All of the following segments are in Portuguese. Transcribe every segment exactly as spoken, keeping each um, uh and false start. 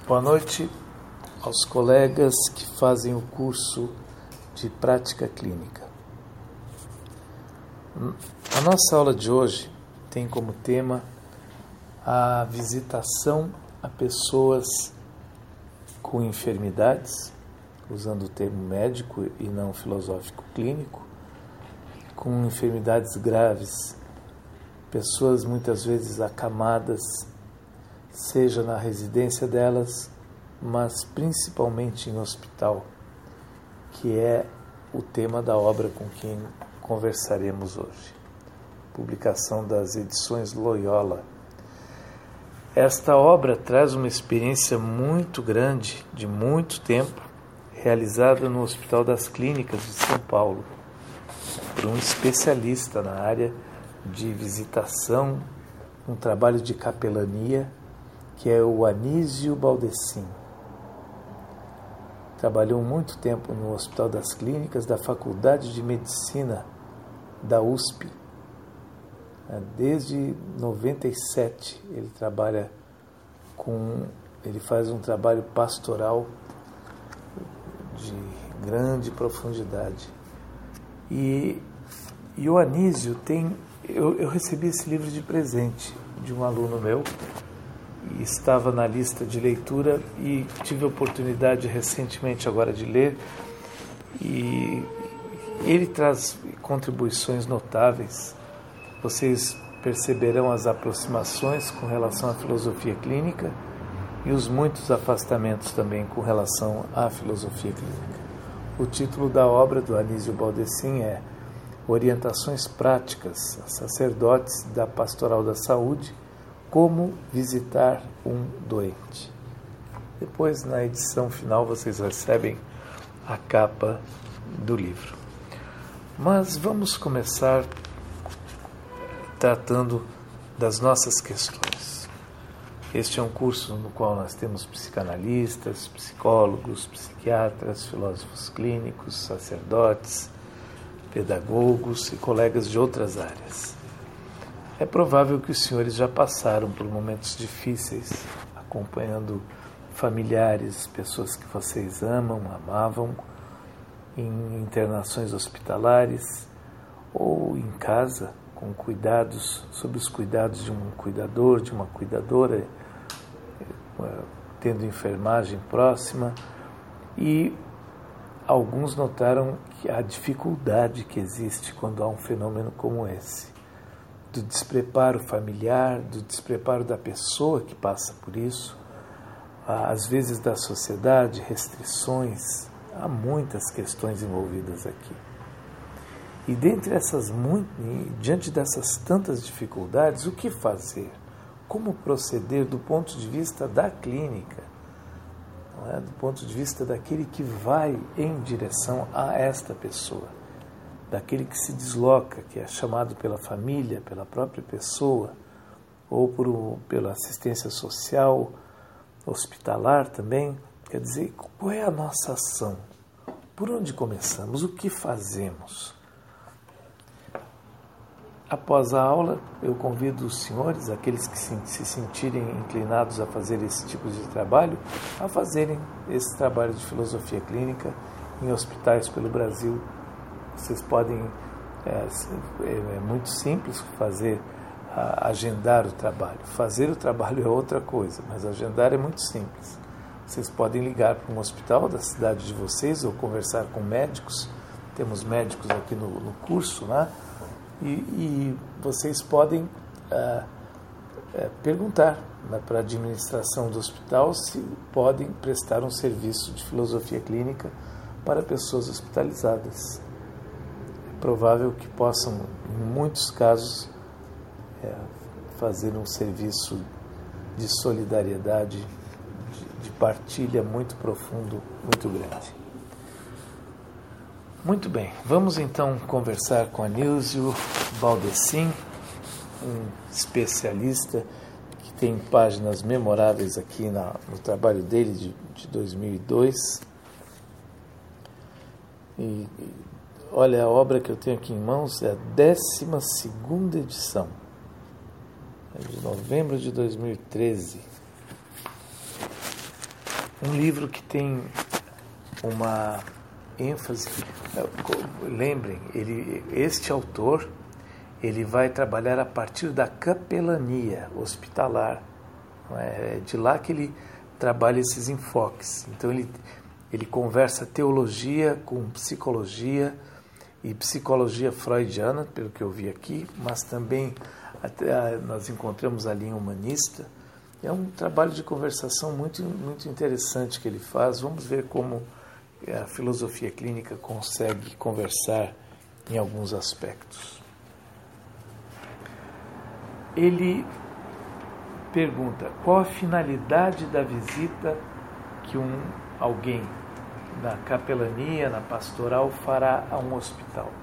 Boa noite aos colegas que fazem o curso de prática clínica. A nossa aula de hoje tem como tema a visitação a pessoas com enfermidades, usando o termo médico e não filosófico clínico, com enfermidades graves, pessoas muitas vezes acamadas, seja na residência delas, mas principalmente em hospital, que é o tema da obra com quem conversaremos hoje. Publicação das edições Loyola. Esta obra traz uma experiência muito grande, de muito tempo, realizada no Hospital das Clínicas de São Paulo, por um especialista na área de visitação, um trabalho de capelania, que é o Anísio Baldessin. Trabalhou muito tempo no Hospital das Clínicas da Faculdade de Medicina da U S P. Desde noventa e sete ele trabalha com, ele faz um trabalho pastoral de grande profundidade. E, e o Anísio tem, eu, eu recebi esse livro de presente de um aluno meu, e estava na lista de leitura e tive a oportunidade recentemente agora de ler, e ele traz contribuições notáveis. Vocês perceberão as aproximações com relação à filosofia clínica e os muitos afastamentos também com relação à filosofia clínica. O título da obra do Anísio Baldessin é Orientações Práticas a Sacerdotes da Pastoral da Saúde, Como Visitar um Doente. Depois, na edição final, vocês recebem a capa do livro. Mas vamos começar tratando das nossas questões. Este é um curso no qual nós temos psicanalistas, psicólogos, psiquiatras, filósofos clínicos, sacerdotes, pedagogos e colegas de outras áreas. É provável que os senhores já passaram por momentos difíceis, acompanhando familiares, pessoas que vocês amam, amavam, em internações hospitalares ou em casa, com cuidados, sob os cuidados de um cuidador, de uma cuidadora, tendo enfermagem próxima, e alguns notaram que a dificuldade que existe quando há um fenômeno como esse, do despreparo familiar, do despreparo da pessoa que passa por isso, às vezes da sociedade, restrições, há muitas questões envolvidas aqui. E dentre essas, diante dessas tantas dificuldades, o que fazer? Como proceder do ponto de vista da clínica, não é? Do ponto de vista daquele que vai em direção a esta pessoa, daquele que se desloca, que é chamado pela família, pela própria pessoa, ou por, pela assistência social, hospitalar também. Quer dizer, qual é a nossa ação? Por onde começamos? O que fazemos? Após a aula, eu convido os senhores, aqueles que se, se sentirem inclinados a fazer esse tipo de trabalho, a fazerem esse trabalho de filosofia clínica em hospitais pelo Brasil. Vocês podem, é, é muito simples fazer, a, agendar o trabalho. Fazer o trabalho é outra coisa, mas agendar é muito simples. Vocês podem ligar para um hospital da cidade de vocês ou conversar com médicos. Temos médicos aqui no, no curso, né? E, e vocês podem ah, é, perguntar, né, para a administração do hospital se podem prestar um serviço de filosofia clínica para pessoas hospitalizadas. É provável que possam, em muitos casos, é, fazer um serviço de solidariedade, de, de partilha muito profundo, muito grande. Muito bem, vamos então conversar com Anísio Baldessin, um especialista que tem páginas memoráveis aqui na, no trabalho dele de, de dois mil e dois. E, e olha, a obra que eu tenho aqui em mãos é a décima segunda edição, é de novembro de dois mil e treze. um livro que tem uma ênfase. Lembrem, ele, este autor, ele vai trabalhar a partir da capelania hospitalar. É de lá que ele trabalha esses enfoques. Então ele, ele conversa teologia com psicologia e psicologia freudiana, pelo que eu vi aqui, mas também até, nós encontramos a linha humanista. É um trabalho de conversação muito, muito interessante que ele faz. Vamos ver como a filosofia clínica consegue conversar em alguns aspectos. Ele pergunta qual a finalidade da visita que um, alguém na capelania, na pastoral, fará a um hospital.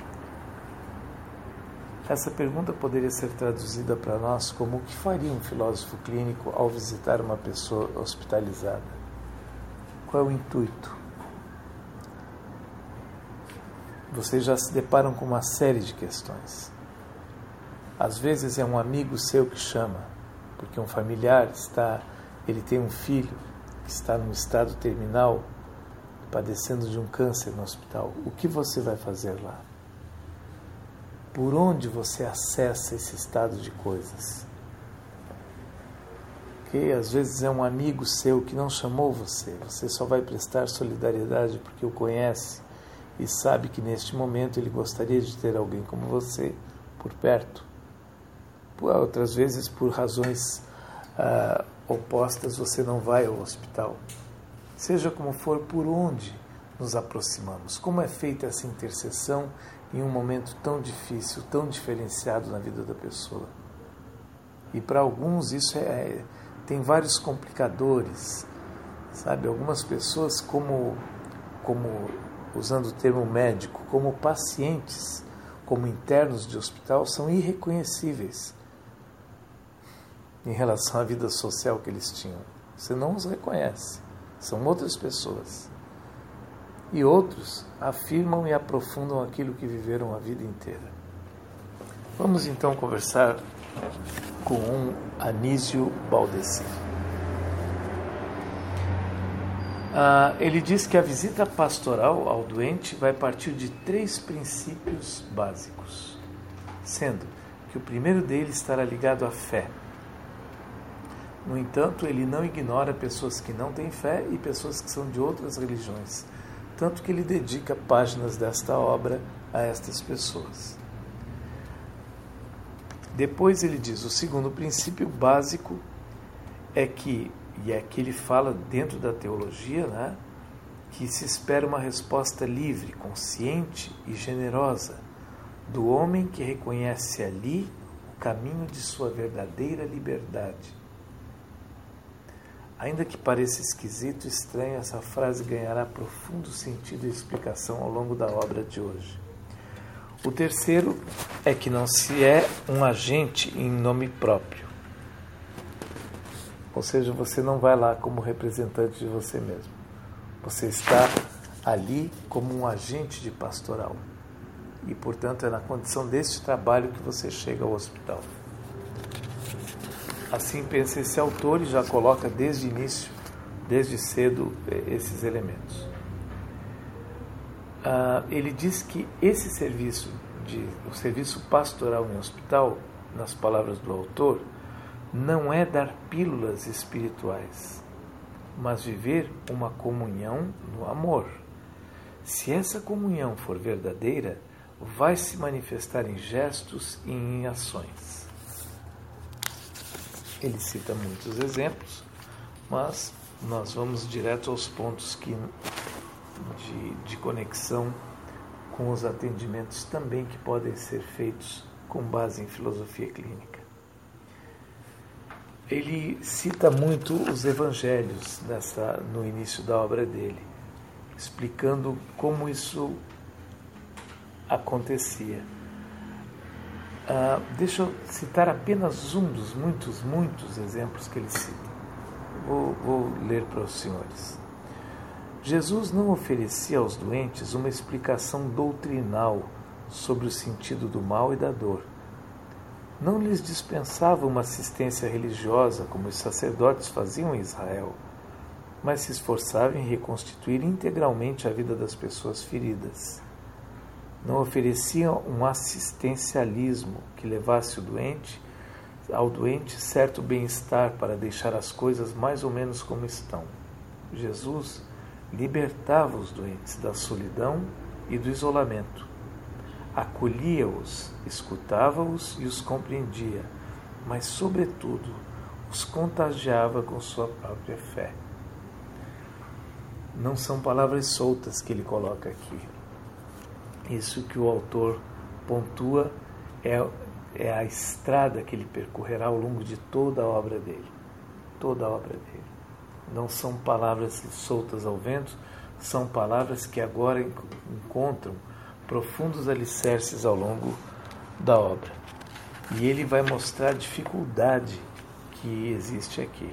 Essa pergunta poderia ser traduzida para nós como o que faria um filósofo clínico ao visitar uma pessoa hospitalizada? Qual é o intuito? Vocês já se deparam com uma série de questões. Às vezes é um amigo seu que chama, porque um familiar está, ele tem um filho que está num estado terminal, padecendo de um câncer no hospital. O que você vai fazer lá? Por onde você acessa esse estado de coisas? Que às vezes é um amigo seu que não chamou você, você só vai prestar solidariedade porque o conhece e sabe que neste momento ele gostaria de ter alguém como você por perto. Por outras vezes, por razões ah, opostas, você não vai ao hospital. Seja como for, por onde nos aproximamos? Como é feita essa intercessão em um momento tão difícil, tão diferenciado na vida da pessoa? E para alguns isso é, tem vários complicadores, sabe? Algumas pessoas, como, como usando o termo médico, como pacientes, como internos de hospital, são irreconhecíveis em relação à vida social que eles tinham. Você não os reconhece, são outras pessoas. E outros afirmam e aprofundam aquilo que viveram a vida inteira. Vamos então conversar com um Anísio Baldessin. Ah, ele diz que a visita pastoral ao doente vai partir de três princípios básicos, sendo que o primeiro deles estará ligado à fé. No entanto, ele não ignora pessoas que não têm fé e pessoas que são de outras religiões, tanto que ele dedica páginas desta obra a estas pessoas. Depois ele diz, o segundo princípio básico é que, e é que ele fala dentro da teologia, né, que se espera uma resposta livre, consciente e generosa do homem que reconhece ali o caminho de sua verdadeira liberdade. Ainda que pareça esquisito e estranho, essa frase ganhará profundo sentido e explicação ao longo da obra de hoje. O terceiro é que não se é um agente em nome próprio. Ou seja, você não vai lá como representante de você mesmo. Você está ali como um agente de pastoral. E, portanto, é na condição deste trabalho que você chega ao hospital. Assim pensa esse autor e já coloca desde o início, desde cedo, esses elementos. Ah, ele diz que esse serviço, de, o serviço pastoral em hospital, nas palavras do autor, não é dar pílulas espirituais, mas viver uma comunhão no amor. Se essa comunhão for verdadeira, vai se manifestar em gestos e em ações. Ele cita muitos exemplos, mas nós vamos direto aos pontos que, de, de conexão com os atendimentos também que podem ser feitos com base em filosofia clínica. Ele cita muito os evangelhos nessa, no início da obra dele, explicando como isso acontecia. Uh, deixa eu citar apenas um dos muitos, muitos exemplos que ele cita. Vou, vou ler para os senhores. Jesus não oferecia aos doentes uma explicação doutrinal sobre o sentido do mal e da dor. Não lhes dispensava uma assistência religiosa como os sacerdotes faziam em Israel. mas se esforçava em reconstituir integralmente a vida das pessoas feridas. Não oferecia um assistencialismo que levasse o doente ao doente certo bem-estar para deixar as coisas mais ou menos como estão. Jesus libertava os doentes da solidão e do isolamento. Acolhia-os, escutava-os e os compreendia, mas, sobretudo, os contagiava com sua própria fé. Não são palavras soltas que ele coloca aqui. Isso que o autor pontua é, é a estrada que ele percorrerá ao longo de toda a obra dele. Toda a obra dele. Não são palavras soltas ao vento, são palavras que agora encontram profundos alicerces ao longo da obra. E ele vai mostrar a dificuldade que existe aqui.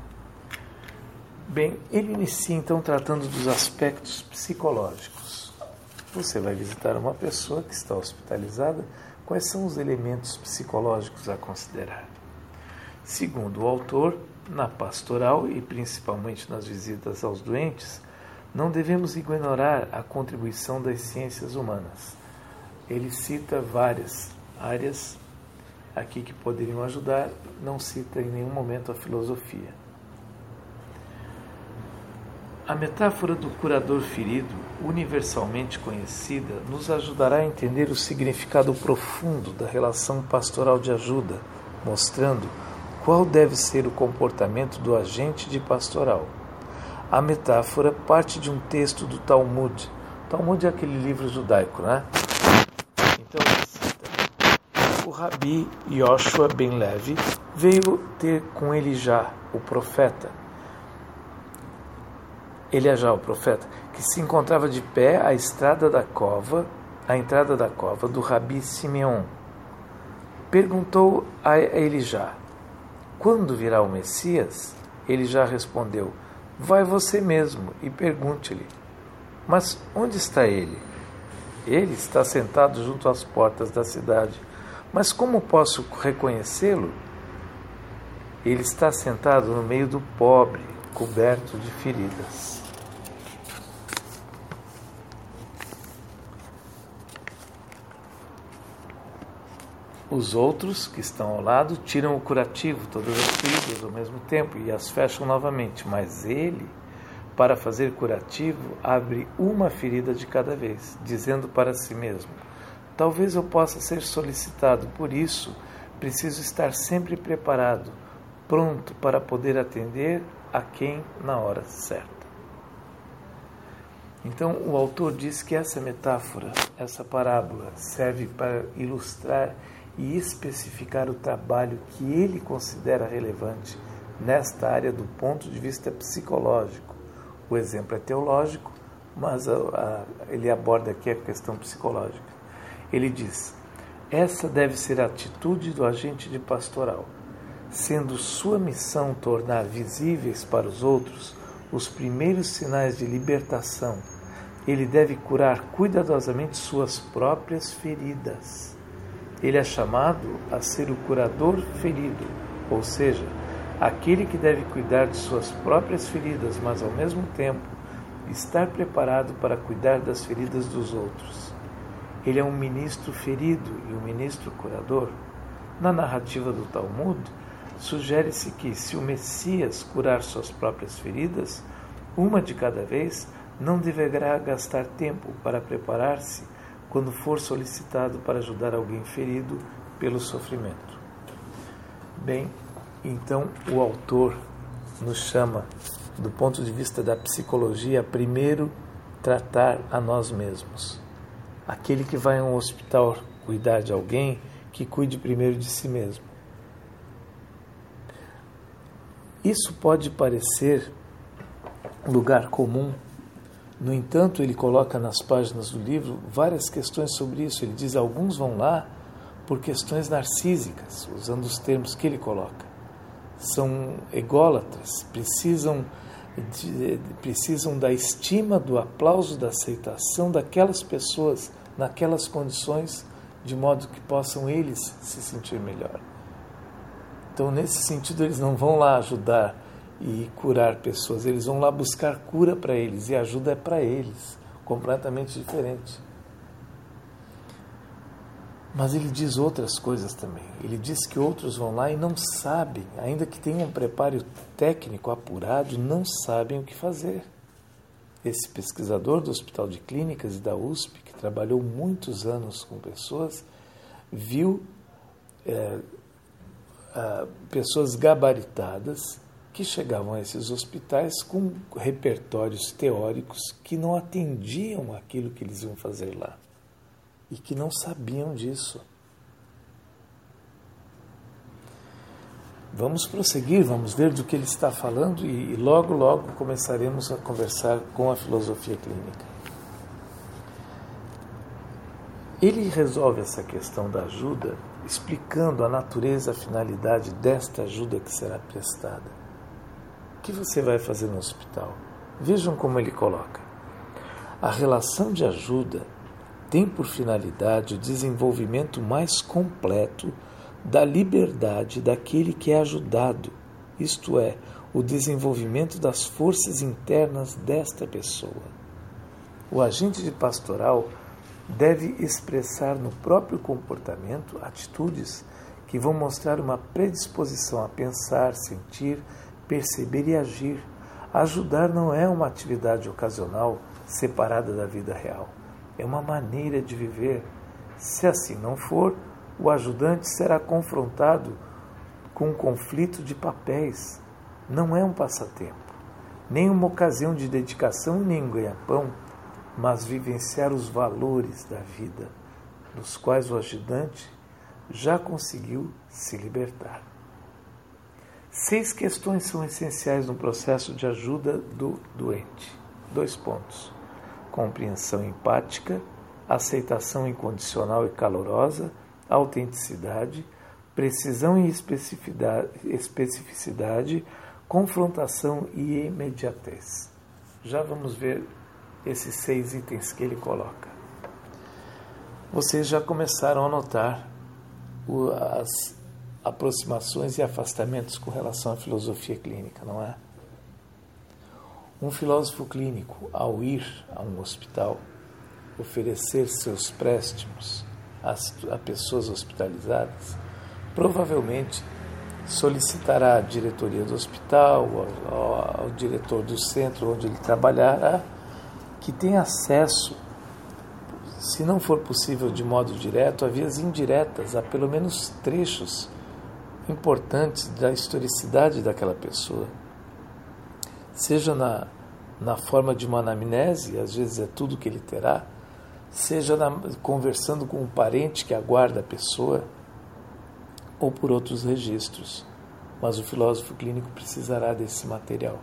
Bem, ele inicia então tratando dos aspectos psicológicos. Você vai visitar uma pessoa que está hospitalizada, quais são os elementos psicológicos a considerar? Segundo o autor, na pastoral e principalmente nas visitas aos doentes, não devemos ignorar a contribuição das ciências humanas. Ele cita várias áreas aqui que poderiam ajudar, não cita em nenhum momento a filosofia. A metáfora do curador ferido, universalmente conhecida, nos ajudará a entender o significado profundo da relação pastoral de ajuda, mostrando qual deve ser o comportamento do agente de pastoral. A metáfora parte de um texto do Talmud. O Talmud é aquele livro judaico, né? Então, ele cita: o Rabi Yoshua ben Levi veio ter com Elijá, o profeta, Elijá, o profeta, que se encontrava de pé à estrada da cova, à entrada da cova do Rabi Simeon. Perguntou a Elijá: quando virá o Messias? Elijá respondeu: vai você mesmo e pergunte-lhe. Mas onde está ele? Ele está sentado junto às portas da cidade. Mas como posso reconhecê-lo? Ele está sentado no meio do pobre, coberto de feridas. Os outros, que estão ao lado, tiram o curativo, todas as feridas ao mesmo tempo, e as fecham novamente. Mas ele, para fazer curativo, abre uma ferida de cada vez, dizendo para si mesmo: talvez eu possa ser solicitado, por isso preciso estar sempre preparado, pronto para poder atender a quem na hora certa. Então, o autor diz que essa metáfora, essa parábola, serve para ilustrar e especificar o trabalho que ele considera relevante nesta área do ponto de vista psicológico. O exemplo é teológico, mas a, a, ele aborda aqui a questão psicológica. Ele diz: essa deve ser a atitude do agente de pastoral, sendo sua missão tornar visíveis para os outros os primeiros sinais de libertação. Ele deve curar cuidadosamente suas próprias feridas. Ele é chamado a ser o curador ferido, ou seja, aquele que deve cuidar de suas próprias feridas, mas ao mesmo tempo estar preparado para cuidar das feridas dos outros. Ele é um ministro ferido e um ministro curador. Na narrativa do Talmud, sugere-se que, se o Messias curar suas próprias feridas, uma de cada vez, não deverá gastar tempo para preparar-se quando for solicitado para ajudar alguém ferido pelo sofrimento. Bem, então o autor nos chama, do ponto de vista da psicologia, a primeiro tratar a nós mesmos. Aquele que vai a um hospital cuidar de alguém, que cuide primeiro de si mesmo. Isso pode parecer lugar comum. No entanto, ele coloca nas páginas do livro várias questões sobre isso. Ele diz: alguns vão lá por questões narcísicas, usando os termos que ele coloca. São ególatras, precisam, de, precisam da estima, do aplauso, da aceitação daquelas pessoas naquelas condições, de modo que possam eles se sentir melhor. Então, nesse sentido, eles não vão lá ajudar e curar pessoas. Eles vão lá buscar cura para eles e ajuda é para eles, completamente diferente. Mas ele diz outras coisas também. Ele diz que outros vão lá e não sabem, ainda que tenham um preparo técnico apurado, não sabem o que fazer. Esse pesquisador do Hospital de Clínicas e da U S P, que trabalhou muitos anos com pessoas, viu é, a, pessoas gabaritadas que chegavam a esses hospitais com repertórios teóricos que não atendiam aquilo que eles iam fazer lá e que não sabiam disso. Vamos prosseguir, vamos ver do que ele está falando e, e logo, logo começaremos a conversar com a filosofia clínica. Ele resolve essa questão da ajuda explicando a natureza, a finalidade desta ajuda que será prestada. O que você vai fazer no hospital? Vejam como ele coloca. A relação de ajuda tem por finalidade o desenvolvimento mais completo da liberdade daquele que é ajudado, isto é, o desenvolvimento das forças internas desta pessoa. O agente de pastoral deve expressar no próprio comportamento atitudes que vão mostrar uma predisposição a pensar, sentir, perceber e agir. Ajudar não é uma atividade ocasional separada da vida real. É uma maneira de viver. Se assim não for, o ajudante será confrontado com um conflito de papéis. Não é um passatempo, nem uma ocasião de dedicação e nem um ganha-pão, mas vivenciar os valores da vida, dos quais o ajudante já conseguiu se libertar. Seis questões são essenciais no processo de ajuda do doente. Dois pontos. Compreensão empática, aceitação incondicional e calorosa, autenticidade, precisão e especificidade, especificidade, confrontação e imediatez. Já vamos ver esses seis itens que ele coloca. Vocês já começaram a notar o, as aproximações e afastamentos com relação à filosofia clínica, não é? Um filósofo clínico, ao ir a um hospital, oferecer seus préstimos às, a pessoas hospitalizadas, provavelmente solicitará à diretoria do hospital, ao, ao, ao diretor do centro onde ele trabalhará, que tenha acesso, se não for possível de modo direto, a vias indiretas, a pelo menos trechos importantes da historicidade daquela pessoa. Seja na, na forma de uma anamnese, às vezes é tudo que ele terá, seja na, conversando com um parente que aguarda a pessoa, ou por outros registros. Mas o filósofo clínico precisará desse material.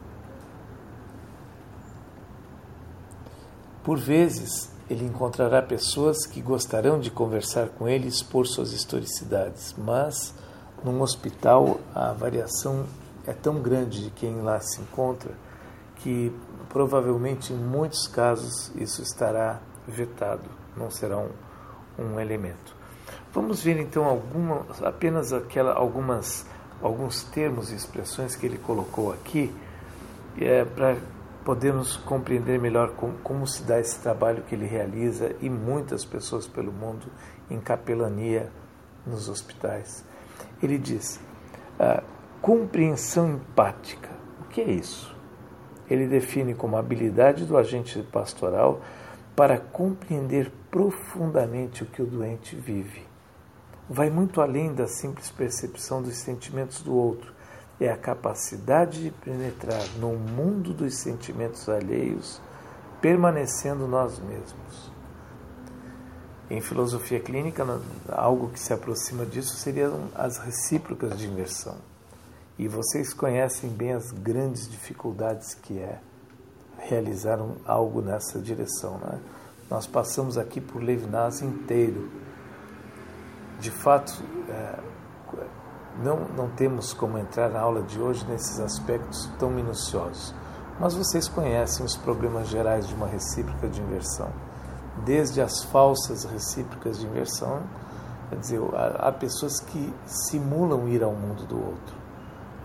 Por vezes, ele encontrará pessoas que gostarão de conversar com ele e expor suas historicidades, mas num hospital a variação é tão grande de quem lá se encontra que provavelmente em muitos casos isso estará vetado, não será um, um elemento. Vamos ver então alguma, apenas aquela, algumas, alguns termos e expressões que ele colocou aqui é, para podermos compreender melhor como, como se dá esse trabalho que ele realiza e muitas pessoas pelo mundo em capelania nos hospitais. Ele diz, ah, compreensão empática. O que é isso? Ele define como habilidade do agente pastoral para compreender profundamente o que o doente vive. Vai muito além da simples percepção dos sentimentos do outro. É a capacidade de penetrar no mundo dos sentimentos alheios, permanecendo nós mesmos. Em filosofia clínica, algo que se aproxima disso seriam as recíprocas de inversão. E vocês conhecem bem as grandes dificuldades que é realizar um, algo nessa direção, né? Nós passamos aqui por Levinas inteiro. De fato, é, não, não temos como entrar na aula de hoje nesses aspectos tão minuciosos, mas vocês conhecem os problemas gerais de uma recíproca de inversão. Desde as falsas recíprocas de inversão, quer dizer, há, há pessoas que simulam ir ao mundo do outro,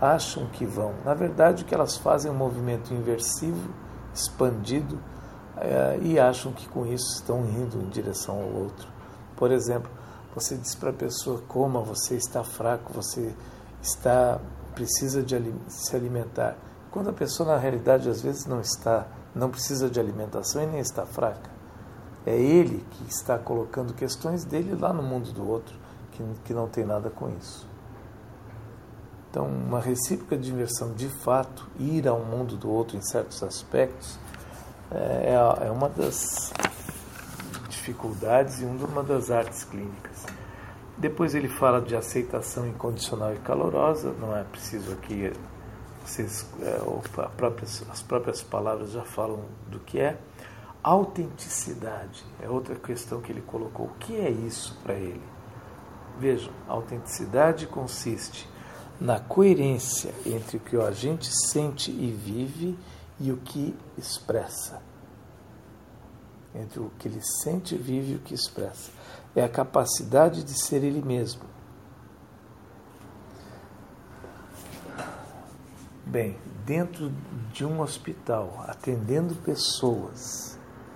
acham que vão. Na verdade, o que elas fazem é um movimento inversivo, expandido, é, e acham que com isso estão indo em direção ao outro. Por exemplo, você diz para a pessoa: coma, você está fraco, você está, precisa de se alimentar. Quando a pessoa, na realidade, às vezes não está, não precisa de alimentação e nem está fraca. É ele que está colocando questões dele lá no mundo do outro, que, que não tem nada com isso. Então, uma recíproca de inversão, de fato, ir ao mundo do outro em certos aspectos, é, é uma das dificuldades e uma das artes clínicas. Depois ele fala de aceitação incondicional e calorosa. Não é preciso aqui, vocês, é, a próprias, as próprias palavras já falam do que é. Autenticidade é outra questão que ele colocou. O que é isso para ele? Vejam, a autenticidade consiste na coerência entre o que o agente sente e vive e o que expressa. Entre o que ele sente, vive e o que expressa. É a capacidade de ser ele mesmo. Bem, dentro de um hospital, atendendo pessoas,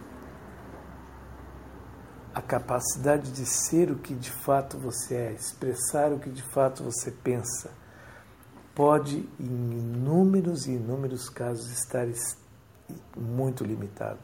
a capacidade de ser o que de fato você é, expressar o que de fato você pensa, pode, em inúmeros e inúmeros casos, estar muito limitado.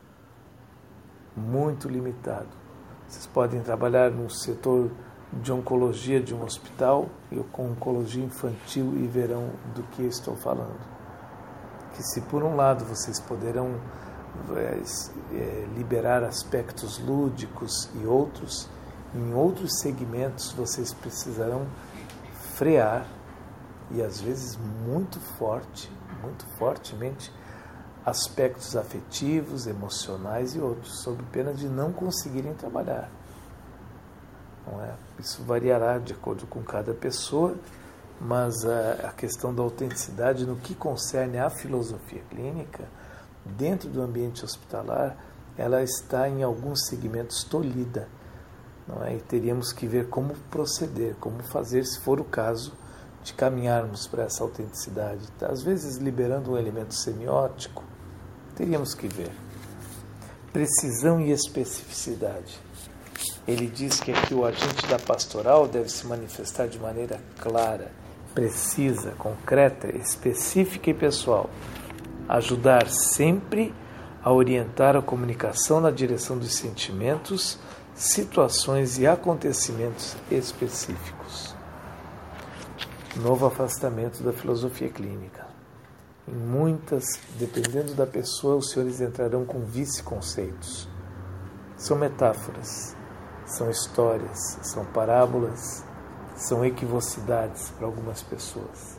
Muito limitado. Vocês podem trabalhar no setor de oncologia de um hospital, ou com oncologia infantil, e verão do que eu estou falando. Que se por um lado vocês poderão é, é, liberar aspectos lúdicos e outros, em outros segmentos vocês precisarão frear, e às vezes muito forte, muito fortemente, aspectos afetivos, emocionais e outros, sob pena de não conseguirem trabalhar. Não é? Isso variará de acordo com cada pessoa, mas a, a questão da autenticidade no que concerne à filosofia clínica, dentro do ambiente hospitalar, ela está em alguns segmentos tolhida. Não é? E teríamos que ver como proceder, como fazer, se for o caso, de caminharmos para essa autenticidade. Às vezes liberando um elemento semiótico, teríamos que ver. Precisão e especificidade. Ele diz que aqui o agente da pastoral deve se manifestar de maneira clara, precisa, concreta, específica e pessoal. Ajudar sempre a orientar a comunicação na direção dos sentimentos, situações e acontecimentos específicos. Novo afastamento da filosofia clínica. Em muitas, dependendo da pessoa, os senhores entrarão com vice-conceitos. São metáforas, são histórias, são parábolas, são equivocidades para algumas pessoas.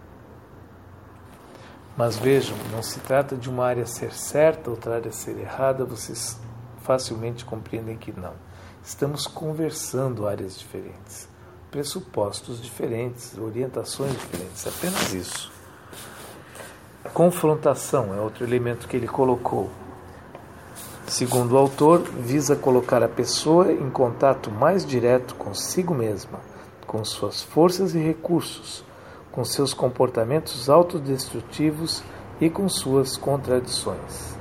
Mas vejam, não se trata de uma área ser certa, outra área ser errada, vocês facilmente compreendem que não. Estamos conversando áreas diferentes, pressupostos diferentes, orientações diferentes, apenas isso. Confrontação é outro elemento que ele colocou. Segundo o autor, visa colocar a pessoa em contato mais direto consigo mesma, com suas forças e recursos, com seus comportamentos autodestrutivos e com suas contradições.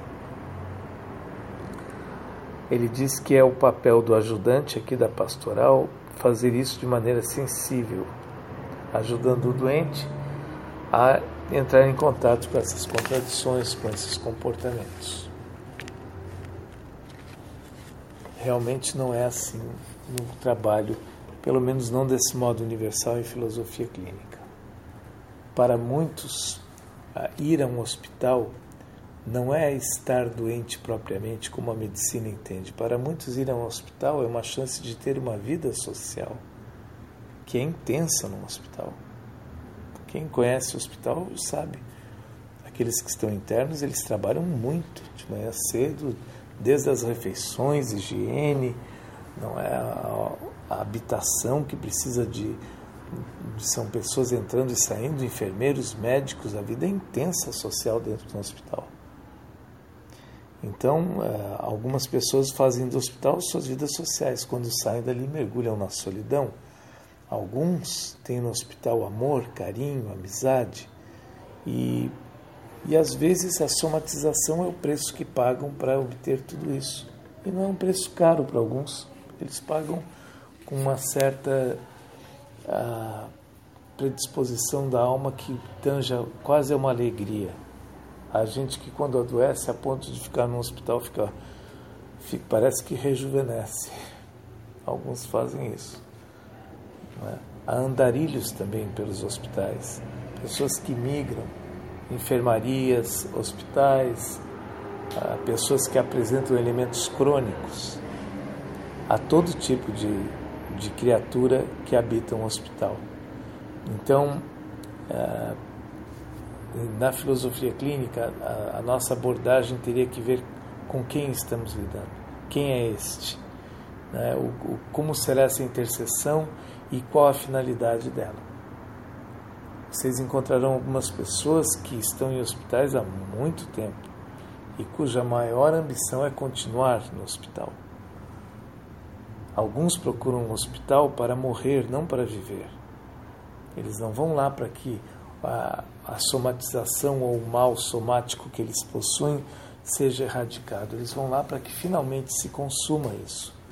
Ele diz que é o papel do ajudante aqui da pastoral fazer isso de maneira sensível, ajudando o doente a entrar em contato com essas contradições, com esses comportamentos. Realmente não é assim no trabalho, pelo menos não desse modo universal em filosofia clínica. Para muitos, ir a um hospital não é estar doente propriamente, como a medicina entende. Para muitos, ir a um hospital é uma chance de ter uma vida social, que é intensa num hospital. Quem conhece o hospital sabe. Aqueles que estão internos, eles trabalham muito, de manhã cedo, desde as refeições, higiene, não é a, a habitação que precisa de, de... São pessoas entrando e saindo, enfermeiros, médicos, a vida é intensa social dentro do hospital. Então, algumas pessoas fazem do hospital suas vidas sociais. Quando saem dali, mergulham na solidão. Alguns têm no hospital amor, carinho, amizade, e, e às vezes a somatização é o preço que pagam para obter tudo isso. E não é um preço caro para alguns, eles pagam com uma certa a, predisposição da alma que tanja quase a uma alegria. A gente que quando adoece a ponto de ficar no hospital fica, fica, parece que rejuvenesce. Alguns fazem isso. Não é? Há andarilhos também pelos hospitais, pessoas que migram, enfermarias, hospitais, pessoas que apresentam elementos crônicos. Há todo tipo de, de criatura que habita um hospital. Então, na filosofia clínica, a, a nossa abordagem teria que ver com quem estamos lidando. Quem é este? Né? O, o, como será essa interseção e qual a finalidade dela? Vocês encontrarão algumas pessoas que estão em hospitais há muito tempo e cuja maior ambição é continuar no hospital. Alguns procuram um hospital para morrer, não para viver. Eles não vão lá para que a, a somatização ou o mal somático que eles possuem seja erradicado. Eles vão lá para que finalmente se consuma isso.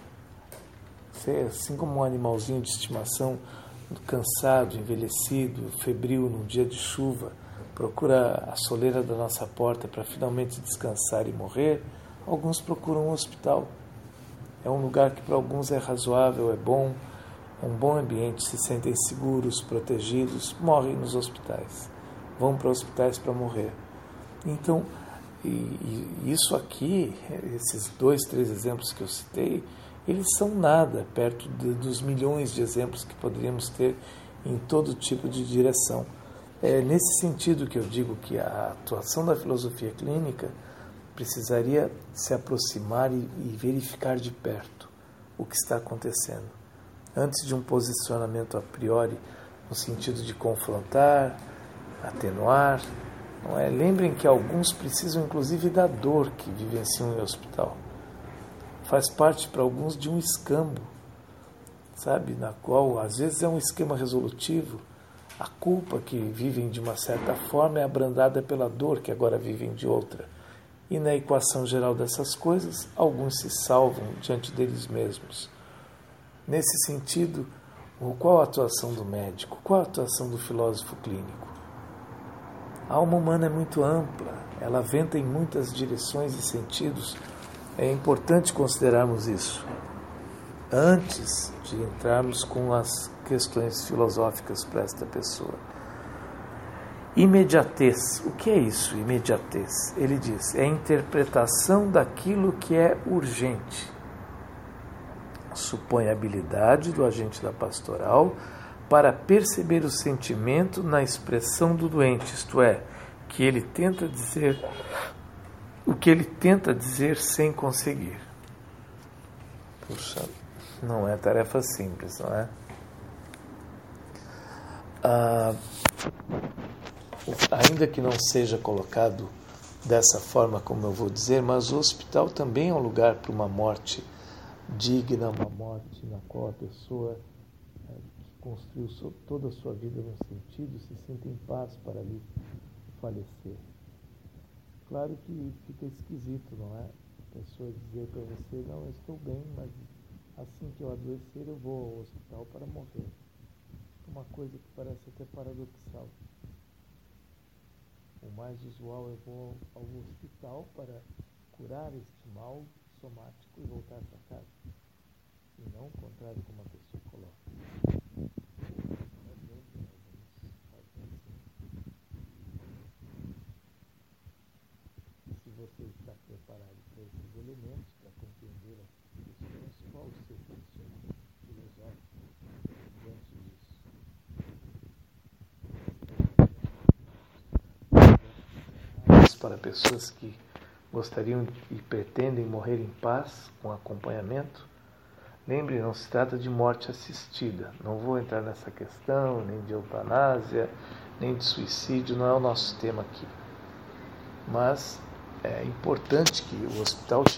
Assim como um animalzinho de estimação cansado, envelhecido, febril num dia de chuva, procura a soleira da nossa porta para finalmente descansar e morrer, alguns procuram um hospital. É um lugar que para alguns é razoável, é bom, é um bom ambiente, se sentem seguros, protegidos, morrem nos hospitais. Vão para hospitais para morrer. Então, e, e isso aqui, esses dois, três exemplos que eu citei, eles são nada perto de, dos milhões de exemplos que poderíamos ter em todo tipo de direção. É nesse sentido que eu digo que a atuação da filosofia clínica precisaria se aproximar e, e verificar de perto o que está acontecendo, antes de um posicionamento a priori, no sentido de confrontar, atenuar. Não é? Lembrem que alguns precisam inclusive da dor que vivenciam em hospital. Faz parte para alguns de um escambo, sabe, na qual às vezes é um esquema resolutivo. A culpa que vivem de uma certa forma é abrandada pela dor que agora vivem de outra. E na equação geral dessas coisas, alguns se salvam diante deles mesmos. Nesse sentido, qual a atuação do médico? Qual a atuação do filósofo clínico? A alma humana é muito ampla, ela venta em muitas direções e sentidos. É importante considerarmos isso antes de entrarmos com as questões filosóficas para esta pessoa. Imediatez. O que é isso, imediatez? Ele diz, é a interpretação daquilo que é urgente. Supõe a habilidade do agente da pastoral para perceber o sentimento na expressão do doente, isto é, que ele tenta dizer... o que ele tenta dizer sem conseguir. Puxa, não é tarefa simples, não é? Ah, ainda que não seja colocado dessa forma como eu vou dizer, mas o hospital também é um lugar para uma morte digna, uma morte na qual a pessoa é, que construiu so, toda a sua vida num sentido se sente em paz para ali falecer. Claro que fica esquisito, não é? A pessoa dizer para você, não, eu estou bem, mas assim que eu adoecer eu vou ao hospital para morrer. Uma coisa que parece até paradoxal. O mais usual é vou ao hospital para curar este mal somático e voltar para casa. E não o contrário como a pessoa coloca. Se você está preparado para esses elementos, para compreender as questões, qual o seu posicionamento filosófico diante disso? Para pessoas que gostariam e pretendem morrer em paz, com acompanhamento, lembre, não se trata de morte assistida. Não vou entrar nessa questão, nem de eutanásia, nem de suicídio, não é o nosso tema aqui. Mas é importante que o hospital tivesse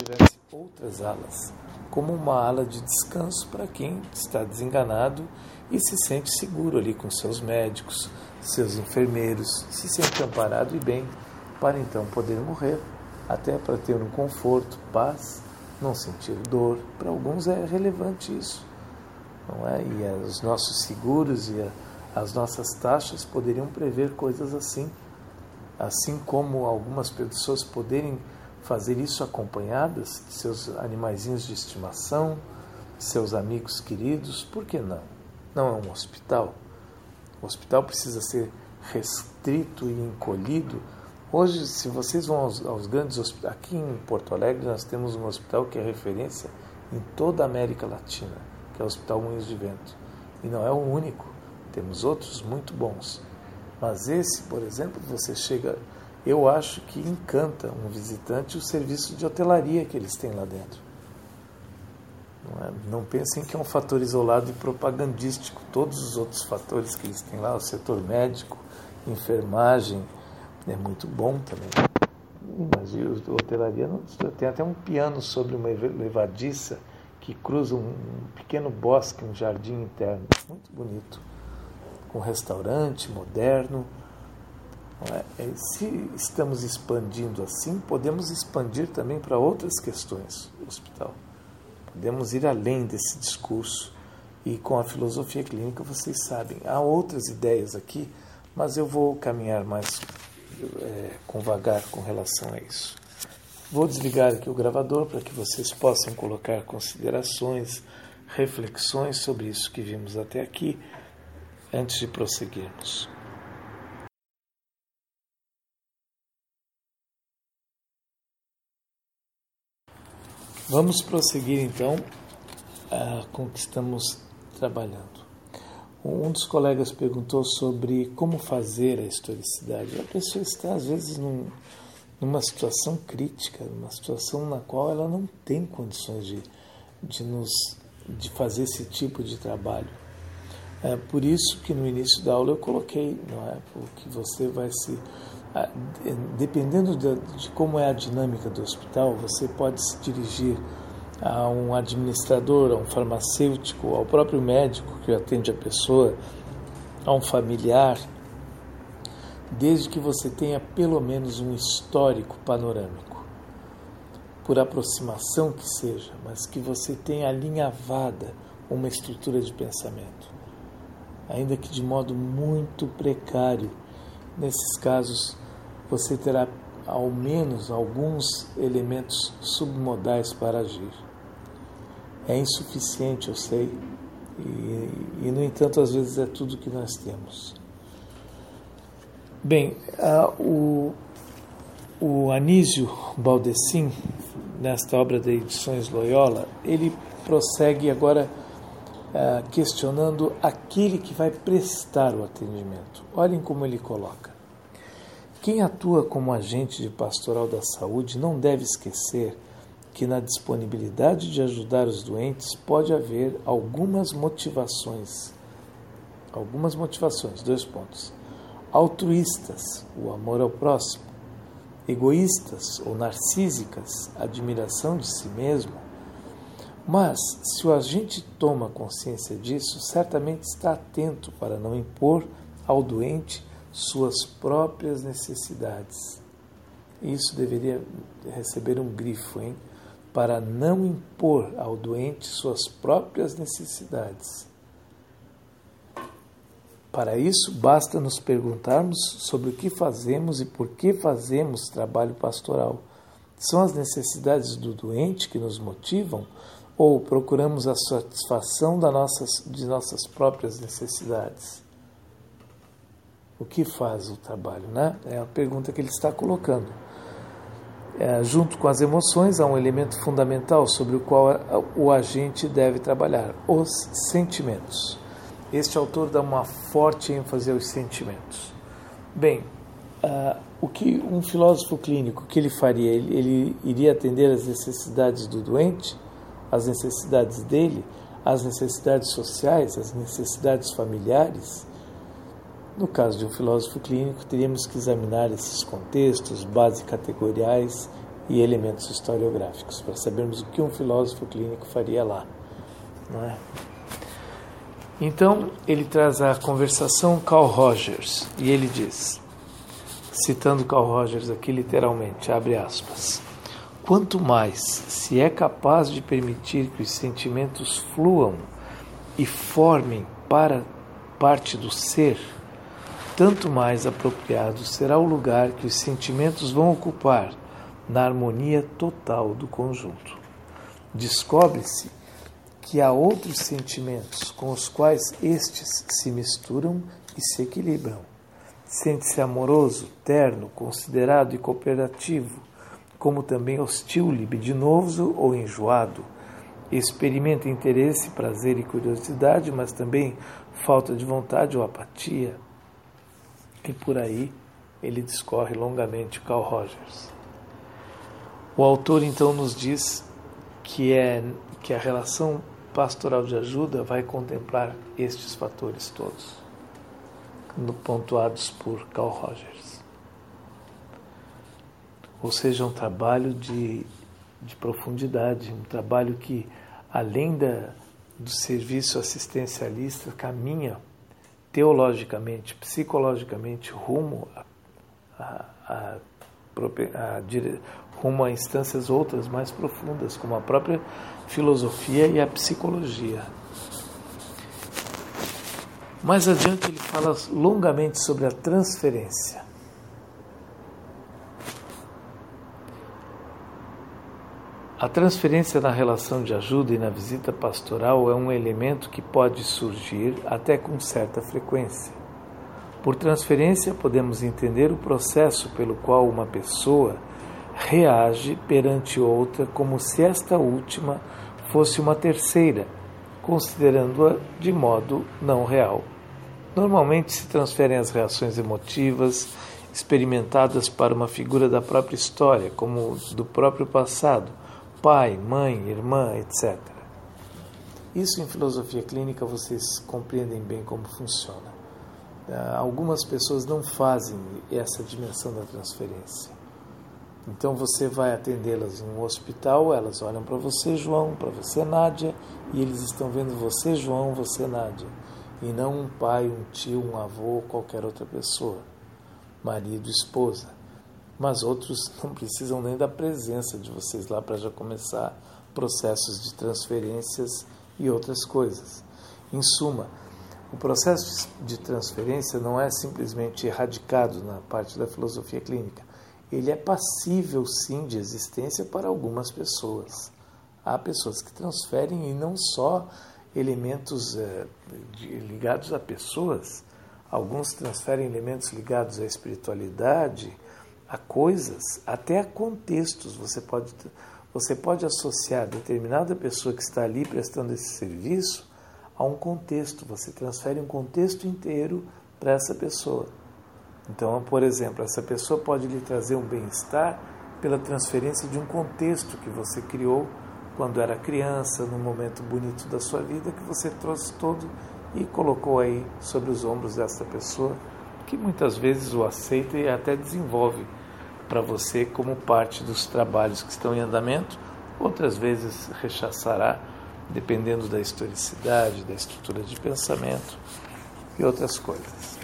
outras alas, como uma ala de descanso para quem está desenganado e se sente seguro ali com seus médicos, seus enfermeiros, se sente amparado e bem, para então poder morrer, até para ter um conforto, paz, não sentir dor. Para alguns é relevante isso, não é? E os nossos seguros e a, as nossas taxas poderiam prever coisas assim, assim como algumas pessoas poderem fazer isso acompanhadas de seus animaizinhos de estimação, de seus amigos queridos. Por que não? Não é um hospital. O hospital precisa ser restrito e encolhido. Hoje, se vocês vão aos, aos grandes hospitais, aqui em Porto Alegre nós temos um hospital que é referência em toda a América Latina, que é o Hospital Moinhos de Vento. E não é o único, temos outros muito bons. Mas esse, por exemplo, você chega, eu acho que encanta um visitante o serviço de hotelaria que eles têm lá dentro. Não, é? Não pensem que é um fator isolado e propagandístico. Todos os outros fatores que eles têm lá, o setor médico, enfermagem, é muito bom também. Imagina, a hotelaria não, tem até um piano sobre uma levadiça que cruza um pequeno bosque, um jardim interno, muito bonito, com um restaurante moderno. É? Se estamos expandindo assim, podemos expandir também para outras questões do hospital. Podemos ir além desse discurso. E com a filosofia clínica, vocês sabem, há outras ideias aqui, mas eu vou caminhar mais é, com vagar com relação a isso. Vou desligar aqui o gravador para que vocês possam colocar considerações, reflexões sobre isso que vimos até aqui, antes de prosseguirmos. Vamos prosseguir então uh, com o que estamos trabalhando. Um dos colegas perguntou sobre como fazer a historicidade. A pessoa está às vezes num, numa situação crítica, numa situação na qual ela não tem condições de, de, nos, de fazer esse tipo de trabalho. É por isso que no início da aula eu coloquei, não é? Porque você vai se... Dependendo de, de como é a dinâmica do hospital, você pode se dirigir a um administrador, a um farmacêutico, ao próprio médico que atende a pessoa, a um familiar, desde que você tenha pelo menos um histórico panorâmico, por aproximação que seja, mas que você tenha alinhavada uma estrutura de pensamento, ainda que de modo muito precário. Nesses casos, você terá ao menos alguns elementos submodais para agir. É insuficiente, eu sei, e, e no entanto, às vezes é tudo que nós temos. Bem, uh, o, o Anísio Baldessin, nesta obra de Edições Loyola, ele prossegue agora uh, questionando aquele que vai prestar o atendimento. Olhem como ele coloca. Quem atua como agente de pastoral da saúde não deve esquecer que na disponibilidade de ajudar os doentes pode haver algumas motivações, algumas motivações, dois pontos, altruístas, o amor ao próximo, egoístas ou narcísicas, a admiração de si mesmo. Mas, se o agente toma consciência disso, certamente está atento para não impor ao doente suas próprias necessidades. Isso deveria receber um grifo, hein? Para não impor ao doente suas próprias necessidades. Para isso, basta nos perguntarmos sobre o que fazemos e por que fazemos trabalho pastoral. São as necessidades do doente que nos motivam ou procuramos a satisfação da nossas, de nossas próprias necessidades? O que faz o trabalho, né? É a pergunta que ele está colocando. É, junto com as emoções, há um elemento fundamental sobre o qual o agente deve trabalhar, os sentimentos. Este autor dá uma forte ênfase aos sentimentos. Bem, uh, o que um filósofo clínico, o que ele faria? Ele, ele iria atender às necessidades do doente, às necessidades dele, às necessidades sociais, às necessidades familiares? No caso de um filósofo clínico, teríamos que examinar esses contextos, bases categoriais e elementos historiográficos, para sabermos o que um filósofo clínico faria lá, não é? Então, ele traz a conversação Carl Rogers, e ele diz, citando Carl Rogers aqui literalmente, abre aspas, quanto mais se é capaz de permitir que os sentimentos fluam e formem para parte do ser, tanto mais apropriado será o lugar que os sentimentos vão ocupar na harmonia total do conjunto. Descobre-se que há outros sentimentos com os quais estes se misturam e se equilibram. Sente-se amoroso, terno, considerado e cooperativo, como também hostil, libidinoso ou enjoado. Experimenta interesse, prazer e curiosidade, mas também falta de vontade ou apatia. E por aí ele discorre longamente Carl Rogers. O autor então nos diz que, é, que a relação pastoral de ajuda vai contemplar estes fatores todos, pontuados por Carl Rogers. Ou seja, um trabalho de, de profundidade, um trabalho que, além da, do serviço assistencialista, caminha teologicamente, psicologicamente, rumo a, a, a, a, a, rumo a instâncias outras mais profundas, como a própria filosofia e a psicologia. Mais adiante ele fala longamente sobre a transferência. A transferência na relação de ajuda e na visita pastoral é um elemento que pode surgir até com certa frequência. Por transferência, podemos entender o processo pelo qual uma pessoa reage perante outra como se esta última fosse uma terceira, considerando-a de modo não real. Normalmente se transferem as reações emotivas experimentadas para uma figura da própria história, como do próprio passado, pai, mãe, irmã, etcétera. Isso em filosofia clínica vocês compreendem bem como funciona. Algumas pessoas não fazem essa dimensão da transferência. Então você vai atendê-las em um hospital, elas olham para você, João, para você, Nádia, e eles estão vendo você, João, você, Nádia, e não um pai, um tio, um avô ou qualquer outra pessoa, marido, esposa. Mas outros não precisam nem da presença de vocês lá para já começar processos de transferências e outras coisas. Em suma, o processo de transferência não é simplesmente erradicado na parte da filosofia clínica. Ele é passível, sim, de existência para algumas pessoas. Há pessoas que transferem, e não só elementos eh, de, ligados a pessoas. Alguns transferem elementos ligados à espiritualidade, a coisas, até a contextos. Você pode, você pode associar determinada pessoa que está ali prestando esse serviço a um contexto. Você transfere um contexto inteiro para essa pessoa. Então, por exemplo, essa pessoa pode lhe trazer um bem-estar pela transferência de um contexto que você criou quando era criança, num momento bonito da sua vida, que você trouxe todo e colocou aí sobre os ombros dessa pessoa, que muitas vezes o aceita e até desenvolve para você como parte dos trabalhos que estão em andamento, outras vezes rechaçará, dependendo da historicidade, da estrutura de pensamento e outras coisas.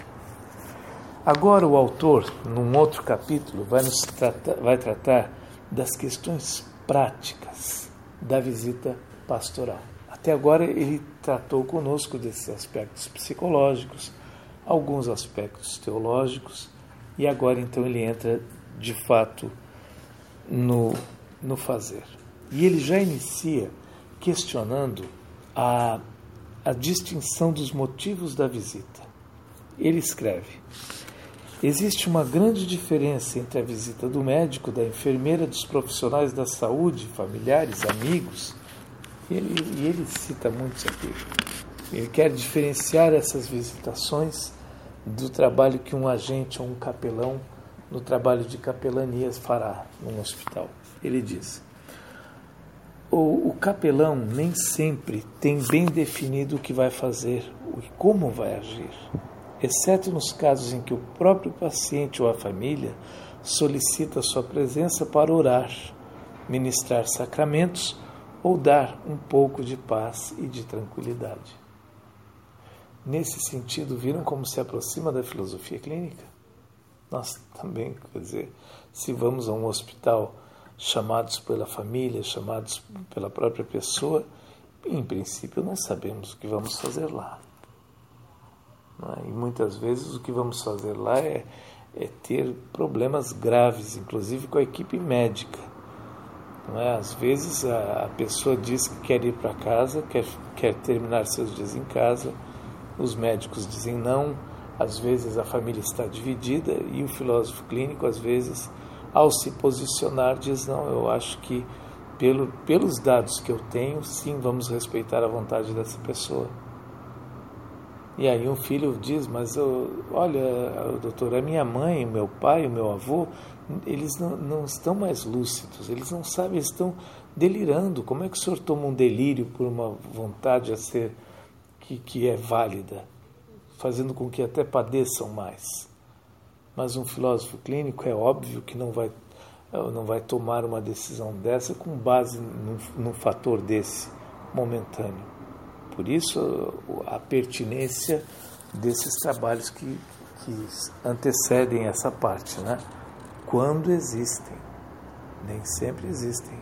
Agora o autor, num outro capítulo, vai, nos tratar, vai tratar das questões práticas da visita pastoral. Até agora ele tratou conosco desses aspectos psicológicos, alguns aspectos teológicos, e agora então ele entra de fato no, no fazer. E ele já inicia questionando a, a distinção dos motivos da visita. Ele escreve: existe uma grande diferença entre a visita do médico, da enfermeira, dos profissionais da saúde, familiares, amigos. E ele, e ele cita muito isso aqui. Ele quer diferenciar essas visitações do trabalho que um agente ou um capelão, no trabalho de capelania, fará num hospital. Ele diz: o, o capelão nem sempre tem bem definido o que vai fazer e como vai agir, exceto nos casos em que o próprio paciente ou a família solicita sua presença para orar ministrar sacramentos ou dar um pouco de paz e de tranquilidade. Nesse sentido, viram como se aproxima da filosofia clínica? Nós também, quer dizer, se vamos a um hospital chamados pela família, chamados pela própria pessoa, em princípio não sabemos o que vamos fazer lá. Não é? E muitas vezes o que vamos fazer lá é, é ter problemas graves, inclusive com a equipe médica. Não é? Às vezes a, a pessoa diz que quer ir para casa, quer, quer terminar seus dias em casa, os médicos dizem não, às vezes a família está dividida e o filósofo clínico, às vezes, ao se posicionar, diz não, eu acho que pelo, pelos dados que eu tenho, sim, vamos respeitar a vontade dessa pessoa. E aí um filho diz, mas eu, olha, doutor, a minha mãe, o meu pai, o meu avô, eles não, não estão mais lúcidos, eles não sabem, eles estão delirando. Como é que o senhor toma um delírio por uma vontade a ser que, que é válida, fazendo com que até padeçam mais? Mas um filósofo clínico é óbvio que não vai, não vai tomar uma decisão dessa com base num, num fator desse, momentâneo. Por isso, a pertinência desses trabalhos que, que antecedem essa parte, né? Quando existem, nem sempre existem.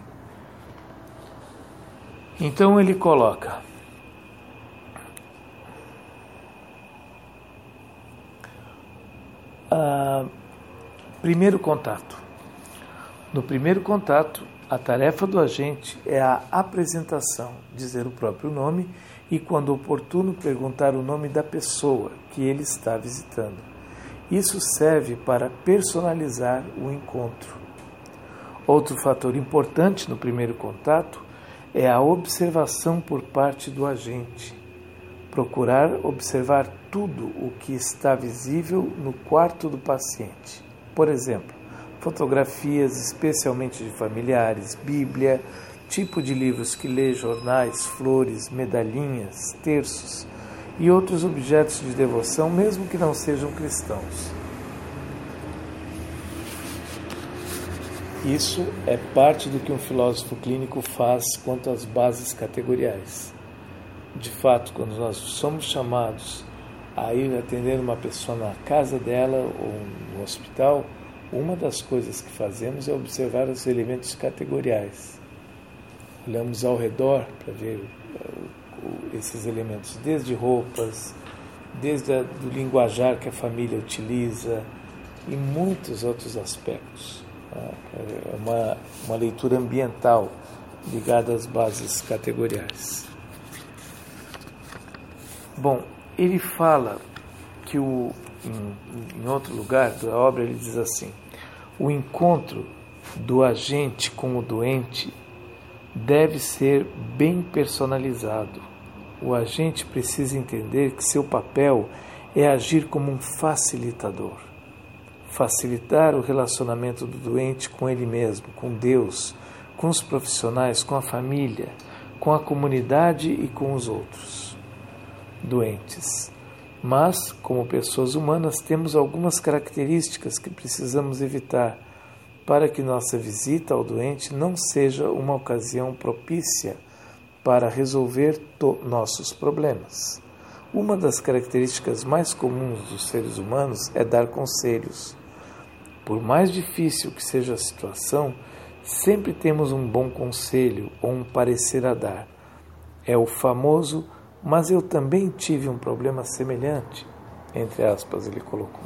Então ele coloca: ah, primeiro contato. No primeiro contato, a tarefa do agente é a apresentação, dizer o próprio nome e, quando oportuno, perguntar o nome da pessoa que ele está visitando. Isso serve para personalizar o encontro. Outro fator importante no primeiro contato é a observação por parte do agente. Procurar observar tudo o que está visível no quarto do paciente. Por exemplo, fotografias, especialmente de familiares, Bíblia, tipo de livros que lê, jornais, flores, medalhinhas, terços e outros objetos de devoção, mesmo que não sejam cristãos. Isso é parte do que um filósofo clínico faz quanto às bases categoriais. De fato, quando nós somos chamados a ir atender uma pessoa na casa dela ou no hospital, uma das coisas que fazemos é observar os elementos categoriais. Olhamos ao redor para ver uh, esses elementos, desde roupas, desde a, do linguajar que a família utiliza e muitos outros aspectos. É uma, uma leitura ambiental ligada às bases categoriais. Bom, ele fala que o, em, em outro lugar da obra ele diz assim: o encontro do agente com o doente deve ser bem personalizado. O agente precisa entender que seu papel é agir como um facilitador. Facilitar o relacionamento do doente com ele mesmo, com Deus, com os profissionais, com a família, com a comunidade e com os outros doentes. Mas, como pessoas humanas, temos algumas características que precisamos evitar para que nossa visita ao doente não seja uma ocasião propícia para resolver to- nossos problemas. Uma das características mais comuns dos seres humanos é dar conselhos. Por mais difícil que seja a situação, sempre temos um bom conselho ou um parecer a dar. É o famoso, mas eu também tive um problema semelhante, entre aspas, ele colocou.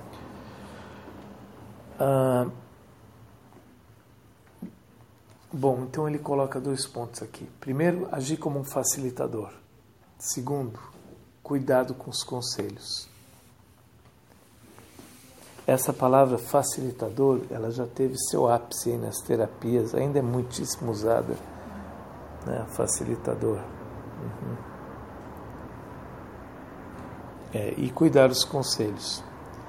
Ah, Bom, então ele coloca dois pontos aqui. Primeiro, agir como um facilitador. Segundo, cuidado com os conselhos. Essa palavra facilitador, ela já teve seu ápice aí nas terapias, ainda é muitíssimo usada, né? Facilitador. Uhum. É, e cuidar dos conselhos.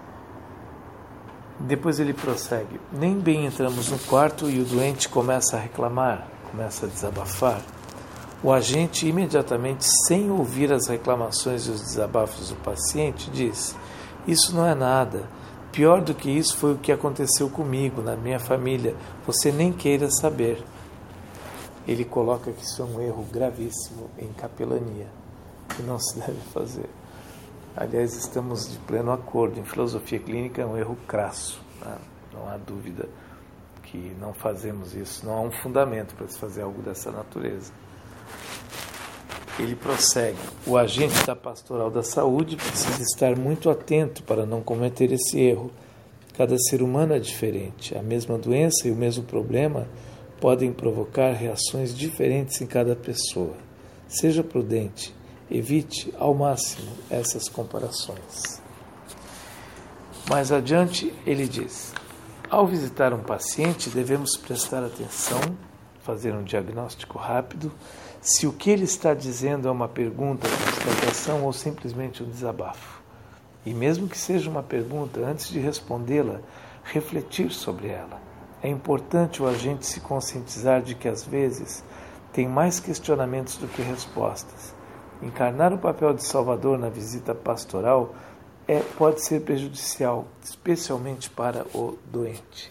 Depois ele prossegue: nem bem entramos no quarto e o doente começa a reclamar, começa a desabafar. O agente, imediatamente, sem ouvir as reclamações e os desabafos do paciente, diz: isso não é nada, pior do que isso foi o que aconteceu comigo, na minha família, você nem queira saber. ele coloca que isso é um erro gravíssimo em capelania, que não se deve fazer. Aliás, estamos de pleno acordo. Em filosofia clínica é um erro crasso, né? Não há dúvida que não fazemos isso. Não há um fundamento para se fazer algo dessa natureza. Ele prossegue. O agente da pastoral da saúde precisa estar muito atento para não cometer esse erro. Cada ser humano é diferente. A mesma doença e o mesmo problema podem provocar reações diferentes em cada pessoa. Seja prudente. Evite ao máximo essas comparações. Mais adiante, ele diz: ao visitar um paciente, devemos prestar atenção, fazer um diagnóstico rápido, se o que ele está dizendo é uma pergunta, constatação ou simplesmente um desabafo. E mesmo que seja uma pergunta, antes de respondê-la, refletir sobre ela. É importante o agente se conscientizar de que, às vezes, tem mais questionamentos do que respostas. Encarnar o papel de salvador na visita pastoral é, pode ser prejudicial, especialmente para o doente.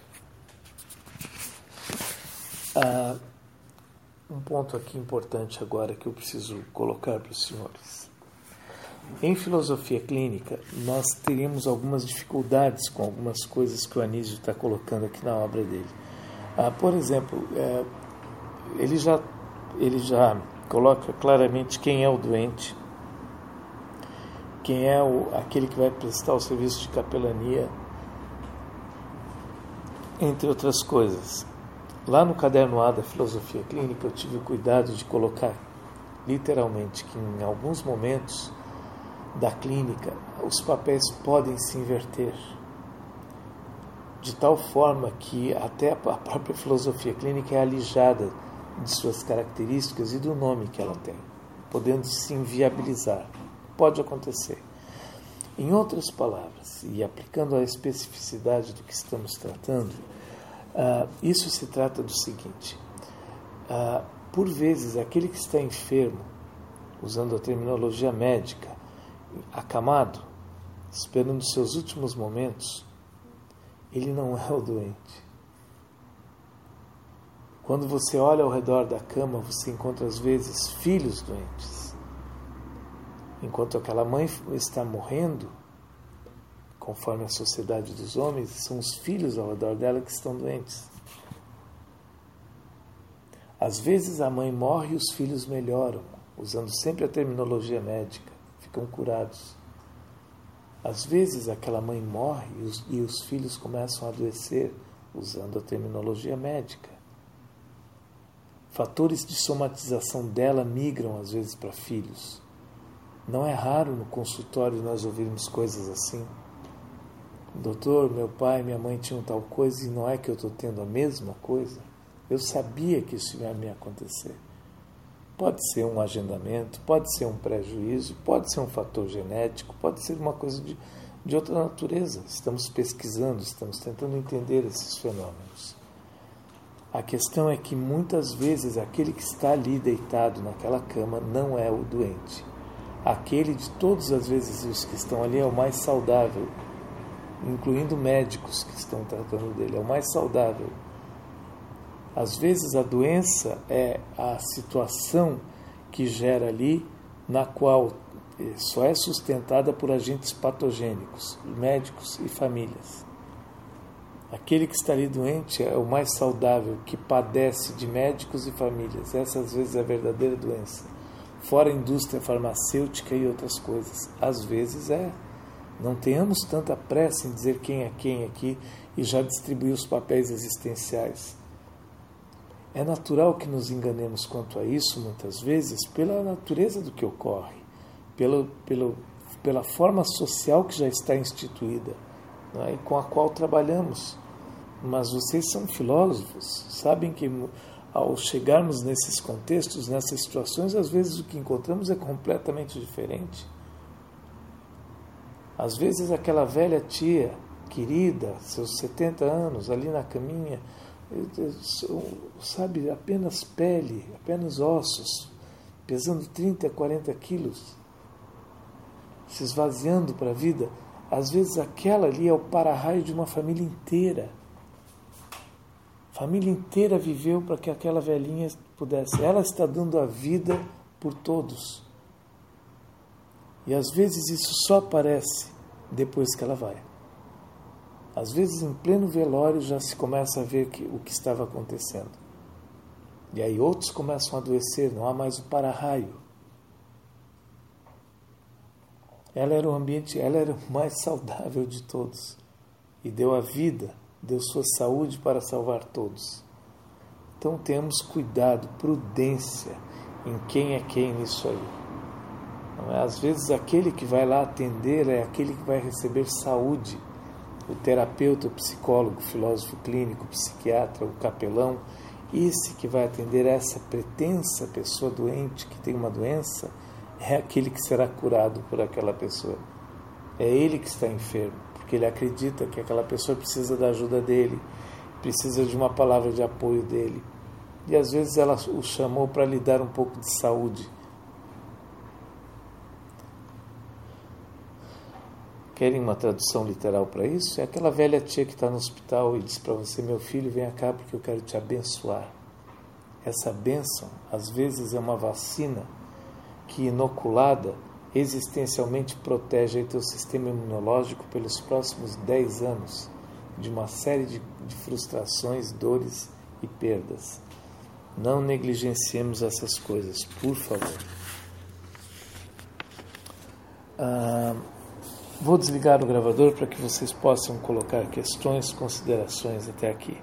Ah, um ponto aqui importante agora que eu preciso colocar para os senhores. Em filosofia clínica, nós teríamos algumas dificuldades com algumas coisas que o Anísio está colocando aqui na obra dele. Ah, por exemplo, é, ele já... Ele já coloca claramente quem é o doente, quem é o, aquele que vai prestar o serviço de capelania, entre outras coisas. Lá no caderno A da filosofia clínica, eu tive o cuidado de colocar literalmente que em alguns momentos da clínica os papéis podem se inverter, de tal forma que até a própria filosofia clínica é alijada de suas características e do nome que ela tem, podendo se inviabilizar. Pode acontecer. Em outras palavras, e aplicando a especificidade do que estamos tratando, uh, isso se trata do seguinte: uh, por vezes, aquele que está enfermo, usando a terminologia médica, acamado, esperando seus últimos momentos, ele não é o doente. Quando você olha ao redor da cama, você encontra às vezes filhos doentes. Enquanto aquela mãe está morrendo, conforme a sociedade dos homens, são os filhos ao redor dela que estão doentes. Às vezes a mãe morre e os filhos melhoram, usando sempre a terminologia médica, ficam curados. Às vezes aquela mãe morre e os, e os filhos começam a adoecer, usando a terminologia médica. Fatores de somatização dela migram às vezes para filhos. Não é raro no consultório nós ouvirmos coisas assim. Doutor, meu pai e minha mãe tinham tal coisa e não é que eu estou tendo a mesma coisa? Eu sabia que isso ia me acontecer. Pode ser um agendamento, pode ser um prejuízo, pode ser um fator genético, pode ser uma coisa de, de outra natureza. Estamos pesquisando, estamos tentando entender esses fenômenos. A questão é que muitas vezes aquele que está ali deitado naquela cama não é o doente. Aquele de todas as vezes os que estão ali é o mais saudável, incluindo médicos que estão tratando dele, é o mais saudável. Às vezes a doença é a situação que gera ali, na qual só é sustentada por agentes patogênicos, médicos e famílias. Aquele que está ali doente é o mais saudável, que padece de médicos e famílias. Essa às vezes é a verdadeira doença. Fora a indústria farmacêutica e outras coisas. Às vezes é. Não tenhamos tanta pressa em dizer quem é quem aqui e já distribuir os papéis existenciais. É natural que nos enganemos quanto a isso, muitas vezes, pela natureza do que ocorre, pela, pela, pela forma social que já está instituída, né, e com a qual trabalhamos. Mas vocês são filósofos, sabem que ao chegarmos nesses contextos, nessas situações, às vezes o que encontramos é completamente diferente. Às vezes aquela velha tia, querida, seus setenta anos, ali na caminha, sabe, apenas pele, apenas ossos, pesando trinta, quarenta quilos, se esvaziando para a vida. Às vezes aquela ali é o para-raio de uma família inteira. família inteira viveu para que aquela velhinha pudesse. Ela está dando a vida por todos. E às vezes isso só aparece depois que ela vai. Às vezes em pleno velório já se começa a ver que, o que estava acontecendo. E aí outros começam a adoecer, não há mais o para-raio. Ela era o ambiente, ela era o mais saudável de todos. E deu a vida, deu sua saúde para salvar todos. Então temos cuidado, prudência em quem é quem nisso aí. Não é? Às vezes aquele que vai lá atender é aquele que vai receber saúde. O terapeuta, o psicólogo, o filósofo clínico, o psiquiatra, o capelão, esse que vai atender essa pretensa pessoa doente que tem uma doença, é aquele que será curado por aquela pessoa. É ele que está enfermo, porque ele acredita que aquela pessoa precisa da ajuda dele, precisa de uma palavra de apoio dele. E às vezes ela o chamou para lhe dar um pouco de saúde. Querem uma tradução literal para isso? É aquela velha tia que está no hospital e diz para você: meu filho, vem cá porque eu quero te abençoar. Essa bênção, às vezes, é uma vacina que, inoculada, existencialmente protege o teu sistema imunológico pelos próximos dez anos de uma série de, de frustrações, dores e perdas. Não negligenciemos essas coisas, por favor. Ah, vou desligar o gravador para que vocês possam colocar questões, considerações até aqui.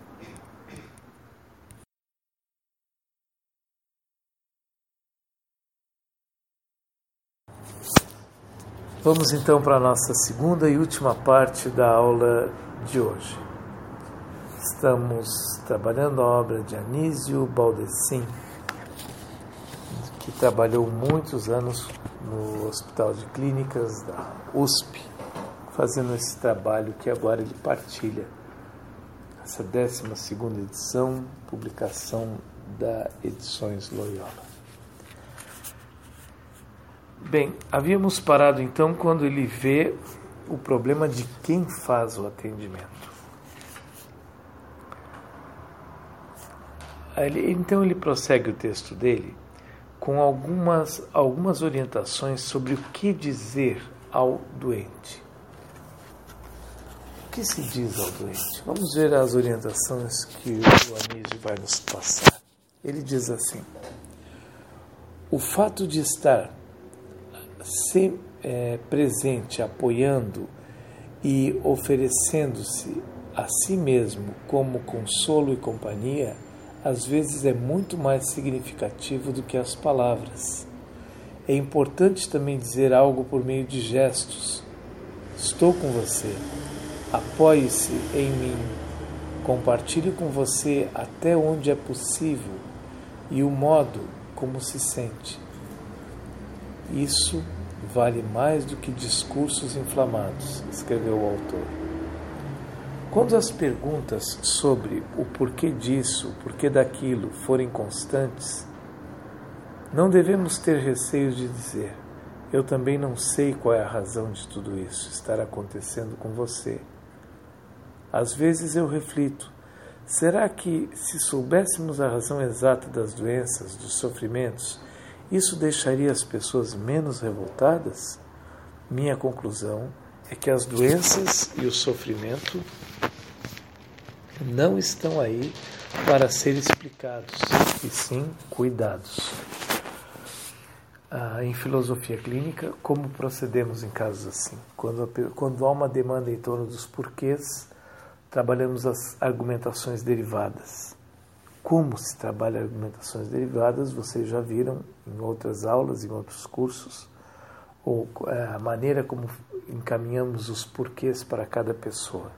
Vamos então para a nossa segunda e última parte da aula de hoje. Estamos trabalhando a obra de Anísio Baldessin, que trabalhou muitos anos no Hospital de Clínicas da U S P, fazendo esse trabalho que agora ele partilha. Essa décima segunda edição, publicação da Edições Loyola. Bem, havíamos parado então quando ele vê o problema de quem faz o atendimento. Ele, então ele prossegue o texto dele com algumas, algumas orientações sobre o que dizer ao doente. O que se diz ao doente? Vamos ver as orientações que o Anísio vai nos passar. Ele diz assim: o fato de estar se, é, presente, apoiando e oferecendo-se a si mesmo como consolo e companhia, às vezes é muito mais significativo do que as palavras. É importante também dizer algo por meio de gestos. Estou com você. Apoie-se em mim. Compartilhe com você até onde é possível e o modo como se sente. Isso vale mais do que discursos inflamados, escreveu o autor. Quando as perguntas sobre o porquê disso, o porquê daquilo forem constantes, não devemos ter receios de dizer: eu também não sei qual é a razão de tudo isso estar acontecendo com você. Às vezes eu reflito: será que, se soubéssemos a razão exata das doenças, dos sofrimentos, isso deixaria as pessoas menos revoltadas? Minha conclusão é que as doenças e o sofrimento não estão aí para ser explicados, e sim cuidados. Ah, em filosofia clínica, como procedemos em casos assim? Quando, quando há uma demanda em torno dos porquês, trabalhamos as argumentações derivadas. Como se trabalha argumentações derivadas, vocês já viram em outras aulas, em outros cursos, ou a maneira como encaminhamos os porquês para cada pessoa.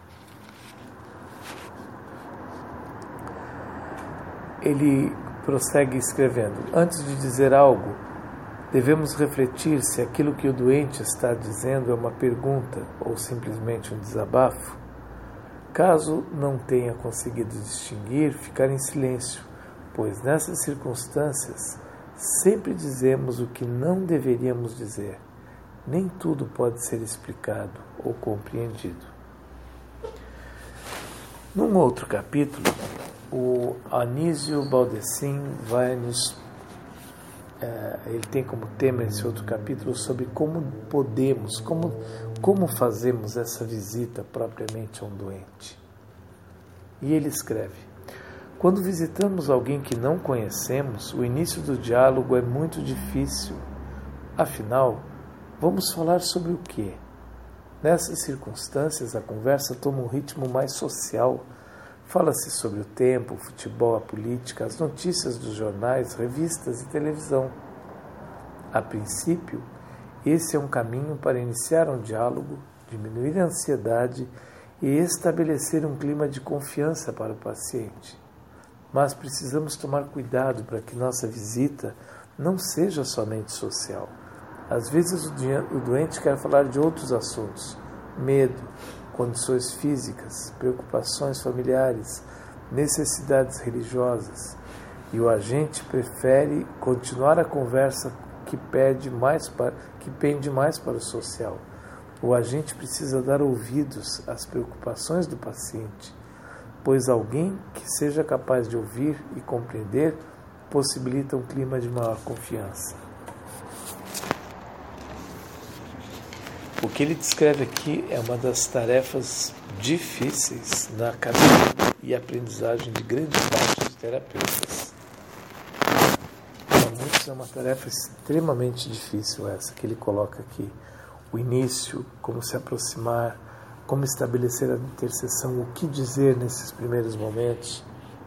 Ele prossegue escrevendo: antes de dizer algo, devemos refletir se aquilo que o doente está dizendo é uma pergunta ou simplesmente um desabafo. Caso não tenha conseguido distinguir, ficar em silêncio, pois nessas circunstâncias sempre dizemos o que não deveríamos dizer. Nem tudo pode ser explicado ou compreendido. Num outro capítulo, o Anísio Baldessin vai nos... É, ele tem como tema esse outro capítulo sobre como podemos, como, como fazemos essa visita propriamente a um doente. E ele escreve: quando visitamos alguém que não conhecemos, o início do diálogo é muito difícil. Afinal, vamos falar sobre o quê? Nessas circunstâncias, a conversa toma um ritmo mais social. Fala-se sobre o tempo, o futebol, a política, as notícias dos jornais, revistas e televisão. A princípio, esse é um caminho para iniciar um diálogo, diminuir a ansiedade e estabelecer um clima de confiança para o paciente. Mas precisamos tomar cuidado para que nossa visita não seja somente social. Às vezes o doente quer falar de outros assuntos: medo, condições físicas, preocupações familiares, necessidades religiosas, e o agente prefere continuar a conversa que pede mais para, que pende mais para o social. O agente precisa dar ouvidos às preocupações do paciente, pois alguém que seja capaz de ouvir e compreender possibilita um clima de maior confiança. O que ele descreve aqui é uma das tarefas difíceis na caminhada e aprendizagem de grande parte de terapeutas. Para muitos é uma tarefa extremamente difícil essa que ele coloca aqui. O início, como se aproximar, como estabelecer a interseção, o que dizer nesses primeiros momentos.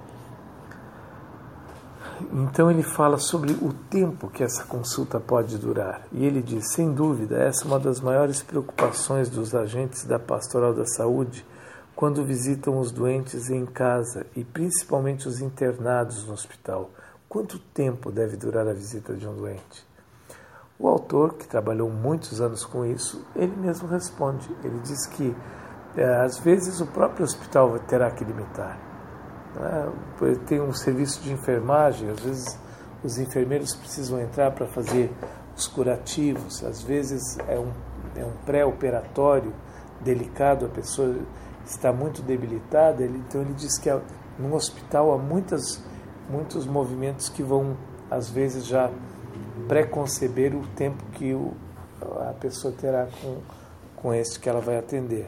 Então ele fala sobre o tempo que essa consulta pode durar. E ele diz: sem dúvida, essa é uma das maiores preocupações dos agentes da Pastoral da Saúde quando visitam os doentes em casa e principalmente os internados no hospital. Quanto tempo deve durar a visita de um doente? O autor, que trabalhou muitos anos com isso, ele mesmo responde. Ele diz que, é, às vezes, o próprio hospital terá que limitar. É, tem um serviço de enfermagem, às vezes os enfermeiros precisam entrar para fazer os curativos, às vezes é um, é um pré-operatório delicado, a pessoa está muito debilitada, ele, então ele diz que no hospital há muitas, muitos movimentos que vão, às vezes, já pré-conceber o tempo que o, a pessoa terá com, com este que ela vai atender.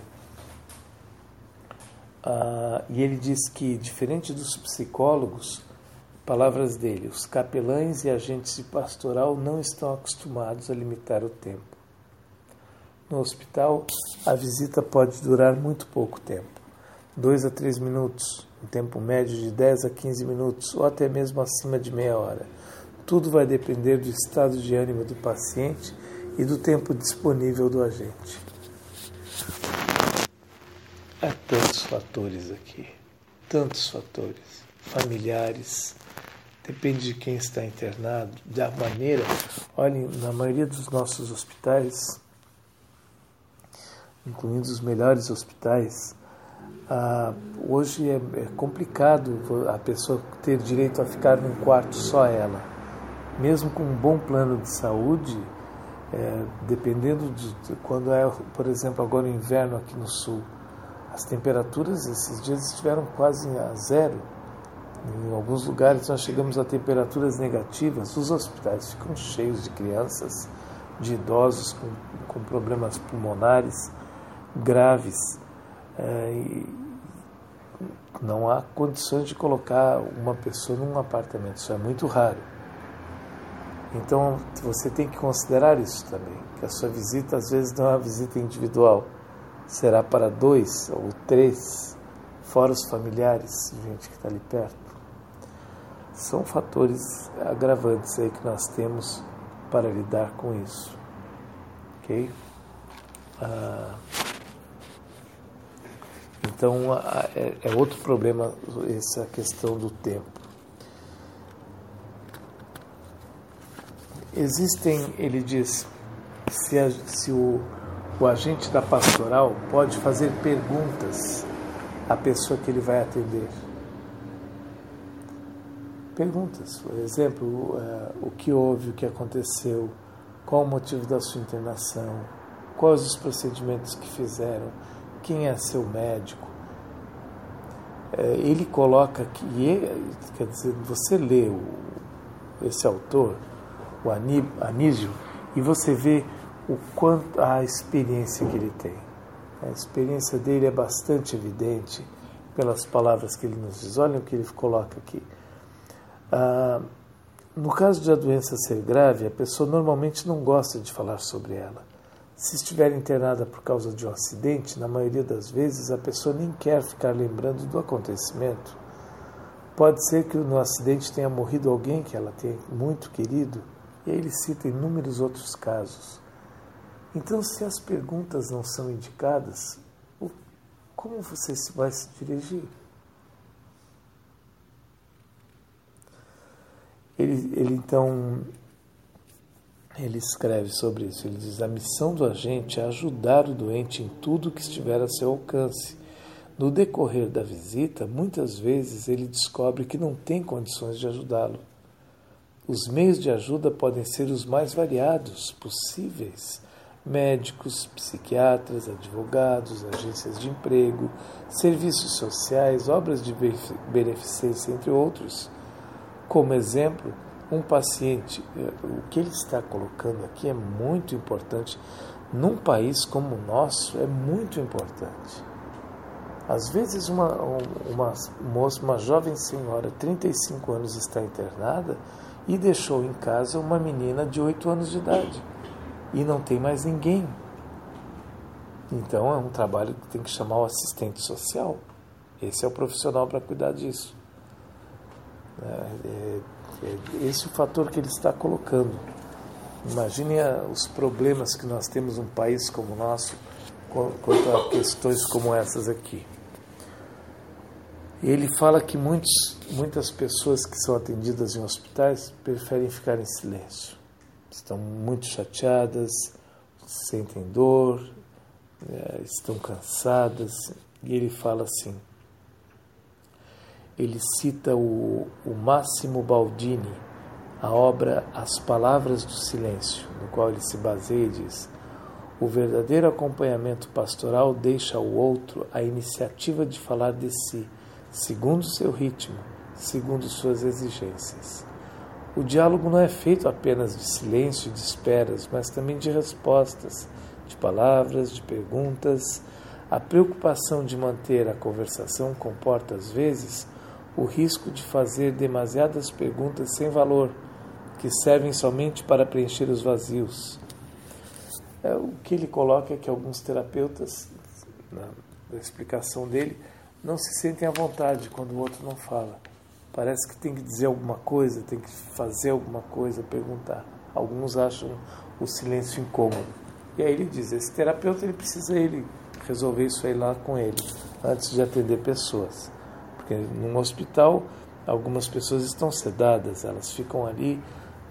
Ah, e ele diz que, diferente dos psicólogos, palavras dele, os capelães e agentes de pastoral não estão acostumados a limitar o tempo. No hospital, a visita pode durar muito pouco tempo, dois a três minutos, um tempo médio de dez a quinze minutos, ou até mesmo acima de meia hora. Tudo vai depender do estado de ânimo do paciente e do tempo disponível do agente. Há tantos fatores aqui, tantos fatores, familiares, depende de quem está internado, da maneira. Olhem, na maioria dos nossos hospitais, incluindo os melhores hospitais, ah, hoje é, é complicado a pessoa ter direito a ficar num quarto só ela. Mesmo com um bom plano de saúde, é, dependendo de, de quando é, por exemplo, agora o inverno aqui no sul, as temperaturas esses dias estiveram quase a zero. Em alguns lugares nós chegamos a temperaturas negativas. Os hospitais ficam cheios de crianças, de idosos com, com problemas pulmonares graves. É, e não há condições de colocar uma pessoa num apartamento. Isso é muito raro. Então você tem que considerar isso também, que a sua visita às vezes não é uma visita individual. Será para dois ou três, fora os familiares, gente que está ali perto. São fatores agravantes aí que nós temos para lidar com isso. Ok? Ah, então, é, é outro problema essa questão do tempo. Existem, ele diz, se, a, se o O agente da pastoral pode fazer perguntas à pessoa que ele vai atender. Perguntas, por exemplo, uh, o que houve, o que aconteceu, qual o motivo da sua internação, quais os procedimentos que fizeram, quem é seu médico. ele coloca que, quer dizer, você lê o, esse autor, o Anísio, e você vê o quanto a experiência que ele tem. A experiência dele é bastante evidente pelas palavras que ele nos diz. Olha o que ele coloca aqui. Ah, no caso de a doença ser grave, a pessoa normalmente não gosta de falar sobre ela. Se estiver internada por causa de um acidente, na maioria das vezes a pessoa nem quer ficar lembrando do acontecimento. Pode ser que no acidente tenha morrido alguém que ela tenha muito querido, e aí ele cita inúmeros outros casos. Então, se as perguntas não são indicadas, como você vai se dirigir? Ele, ele então, ele escreve sobre isso. Ele diz: a missão do agente é ajudar o doente em tudo que estiver a seu alcance. No decorrer da visita, muitas vezes ele descobre que não tem condições de ajudá-lo. Os meios de ajuda podem ser os mais variados possíveis: médicos, psiquiatras, advogados, agências de emprego, serviços sociais, obras de beneficência, entre outros. Como exemplo, um paciente, o que ele está colocando aqui é muito importante. Num país como o nosso, é muito importante. Às vezes uma, uma moça, uma jovem senhora, trinta e cinco anos, está internada e deixou em casa uma menina de oito anos de idade. E não tem mais ninguém. Então é um trabalho que tem que chamar o assistente social. Esse é o profissional para cuidar disso. É, é, é esse é o fator que ele está colocando. Imagine a, os problemas que nós temos num país como o nosso quanto a questões como essas aqui. Ele fala que muitos, muitas pessoas que são atendidas em hospitais preferem ficar em silêncio. Estão muito chateadas, sentem dor, é, estão cansadas. E ele fala assim, ele cita o, o Máximo Baldini, a obra As Palavras do Silêncio, no qual ele se baseia e diz: o verdadeiro acompanhamento pastoral deixa ao outro a iniciativa de falar de si, segundo seu ritmo, segundo suas exigências. O diálogo não é feito apenas de silêncio e de esperas, mas também de respostas, de palavras, de perguntas. A preocupação de manter a conversação comporta, às vezes, o risco de fazer demasiadas perguntas sem valor, que servem somente para preencher os vazios. É, o que ele coloca é que alguns terapeutas, na, na explicação dele, não se sentem à vontade quando o outro não fala. Parece que tem que dizer alguma coisa, tem que fazer alguma coisa, perguntar. Alguns acham o silêncio incômodo. E aí ele diz, esse terapeuta ele precisa ele resolver isso aí lá com ele, antes de atender pessoas. Porque num hospital, algumas pessoas estão sedadas, elas ficam ali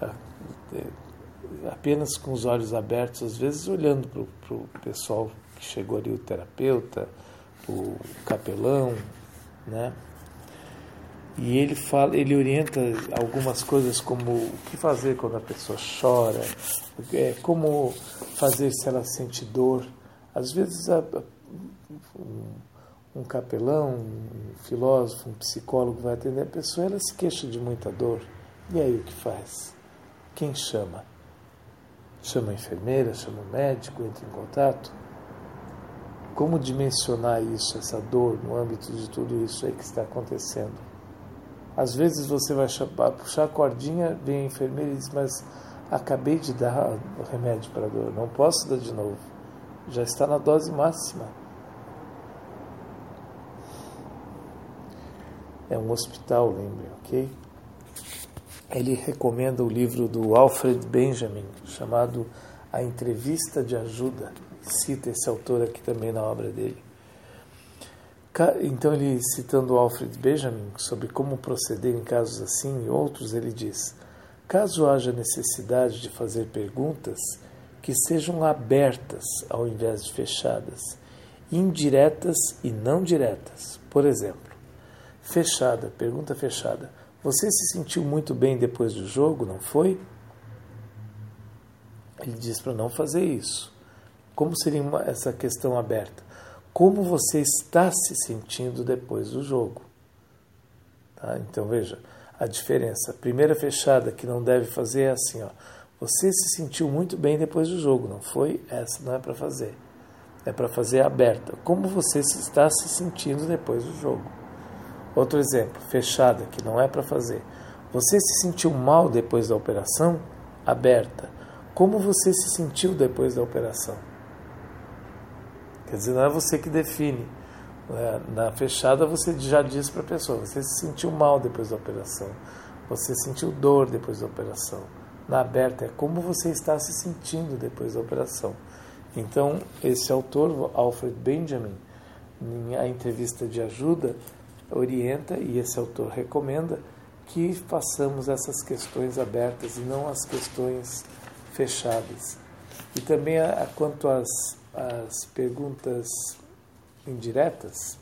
apenas com os olhos abertos, às vezes olhando para o pessoal que chegou ali, o terapeuta, o capelão, né? E ele fala, ele orienta algumas coisas como o que fazer quando a pessoa chora, é, como fazer se ela sente dor. Às vezes a, a, um, um capelão, um filósofo, um psicólogo vai atender a pessoa, ela se queixa de muita dor. E aí o que faz? Quem chama? Chama a enfermeira, chama o médico, entra em contato? Como dimensionar isso, essa dor, no âmbito de tudo isso aí que está acontecendo? Às vezes você vai puxar a cordinha, vem a enfermeira e diz, mas acabei de dar o remédio para a dor, não posso dar de novo, já está na dose máxima. É um hospital, lembre, ok? Ele recomenda o livro do Alfred Benjamin, chamado A Entrevista de Ajuda. Cita esse autor aqui também na obra dele. Então, ele, citando o Alfred Benjamin sobre como proceder em casos assim e outros, ele diz: caso haja necessidade de fazer perguntas, que sejam abertas ao invés de fechadas, indiretas e não diretas. Por exemplo, fechada, pergunta fechada: você se sentiu muito bem depois do jogo, não foi? Ele diz para não fazer isso. Como seria uma, essa questão aberta? Como você está se sentindo depois do jogo? Tá? Então veja a diferença. A primeira fechada que não deve fazer é assim, ó. Você se sentiu muito bem depois do jogo, não foi? Essa não é para fazer. É para fazer aberta. Como você está se sentindo depois do jogo? Outro exemplo, fechada, que não é para fazer. Você se sentiu mal depois da operação? Aberta. Como você se sentiu depois da operação? Quer dizer, não é você que define. Na fechada você já diz para a pessoa, você se sentiu mal depois da operação. Você sentiu dor depois da operação. Na aberta é como você está se sentindo depois da operação. Então, esse autor, Alfred Benjamin, em A Entrevista de Ajuda, orienta, e esse autor recomenda, que façamos essas questões abertas e não as questões fechadas. E também, a, a, quanto às, às perguntas indiretas,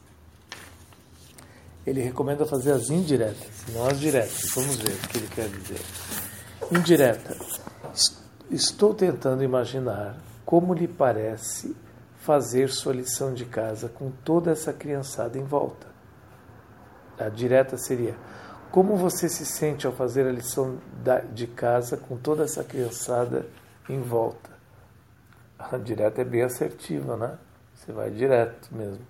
ele recomenda fazer as indiretas, não as diretas. Vamos ver o que ele quer dizer. Indireta. Estou tentando imaginar como lhe parece fazer sua lição de casa com toda essa criançada em volta. A direta seria: como você se sente ao fazer a lição de casa com toda essa criançada em volta? A direta é bem assertiva, né? Você vai direto mesmo.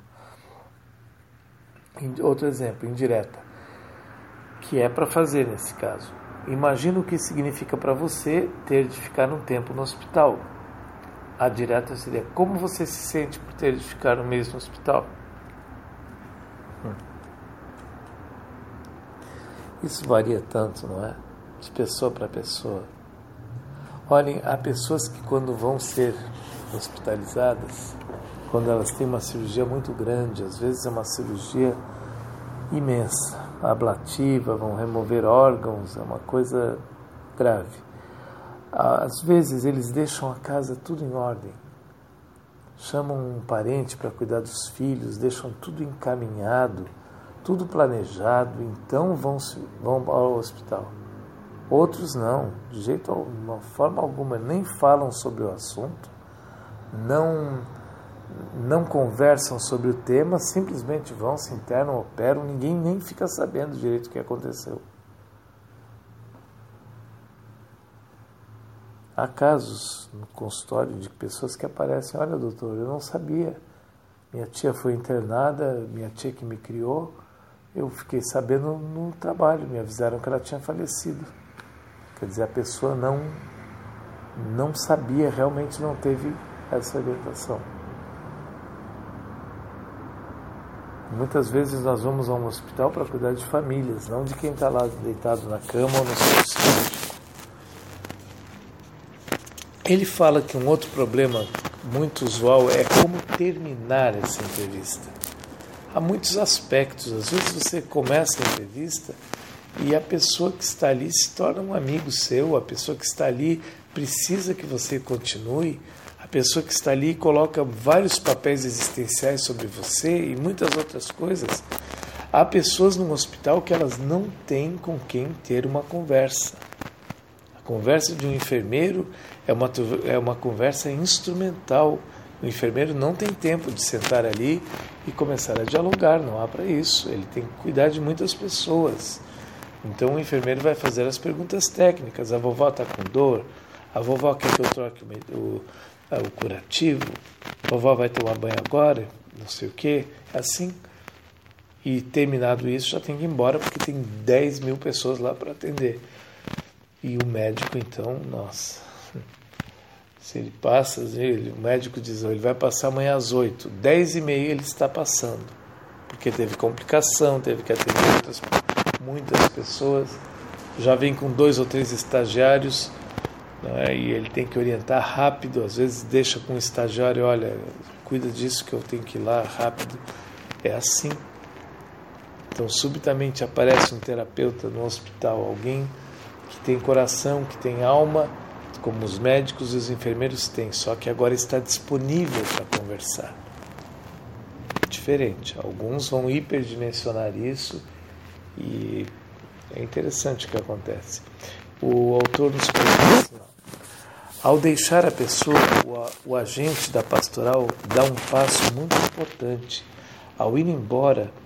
Outro exemplo, indireta, que é para fazer nesse caso. Imagina o que significa para você ter de ficar um tempo no hospital. A direta seria: como você se sente por ter de ficar um mês no hospital? Hum. Isso varia tanto, não é? De pessoa para pessoa. Olhem, há pessoas que quando vão ser hospitalizadas, quando elas têm uma cirurgia muito grande, às vezes é uma cirurgia imensa, ablativa, vão remover órgãos, é uma coisa grave. Às vezes eles deixam a casa tudo em ordem, chamam um parente para cuidar dos filhos, deixam tudo encaminhado, tudo planejado, então vão, vão ao hospital. Outros não, de jeito, de uma forma alguma, nem falam sobre o assunto, não, não conversam sobre o tema, simplesmente vão, se internam, operam, ninguém nem fica sabendo direito o que aconteceu. Há casos no consultório de pessoas que aparecem: olha, doutor, eu não sabia, minha tia foi internada, minha tia que me criou, eu fiquei sabendo no trabalho, me avisaram que ela tinha falecido. Quer dizer, a pessoa não, não sabia, realmente não teve essa orientação. Muitas vezes nós vamos a um hospital para cuidar de famílias, não de quem está lá deitado na cama ou no serviço médico. Ele fala que um outro problema muito usual é como terminar essa entrevista. Há muitos aspectos. Às vezes você começa a entrevista e a pessoa que está ali se torna um amigo seu, a pessoa que está ali precisa que você continue, a pessoa que está ali coloca vários papéis existenciais sobre você e muitas outras coisas. Há pessoas no hospital que elas não têm com quem ter uma conversa. A conversa de um enfermeiro é uma, é uma conversa instrumental. O enfermeiro não tem tempo de sentar ali e começar a dialogar, não há para isso. Ele tem que cuidar de muitas pessoas. Então o enfermeiro vai fazer as perguntas técnicas. A vovó está com dor? A vovó quer que eu troque o, o, o curativo? A vovó vai tomar banho agora? Não sei o quê. É assim. E terminado isso, já tem que ir embora, porque tem dez mil pessoas lá para atender. E o médico, então, nossa... Se ele passa, ele, o médico diz, ele vai passar amanhã às oito, dez e meia ele está passando, porque teve complicação, teve que atender outras, muitas pessoas, já vem com dois ou três estagiários, não é? E ele tem que orientar rápido, às vezes deixa com o estagiário, olha, cuida disso que eu tenho que ir lá rápido, é assim. Então subitamente aparece um terapeuta no hospital, alguém que tem coração, que tem alma, como os médicos e os enfermeiros têm, só que agora está disponível para conversar. Diferente. Alguns vão hiperdimensionar isso e é interessante o que acontece. O autor nos conta assim, ó, ao deixar a pessoa, o, o agente da pastoral dá um passo muito importante. Ao ir embora,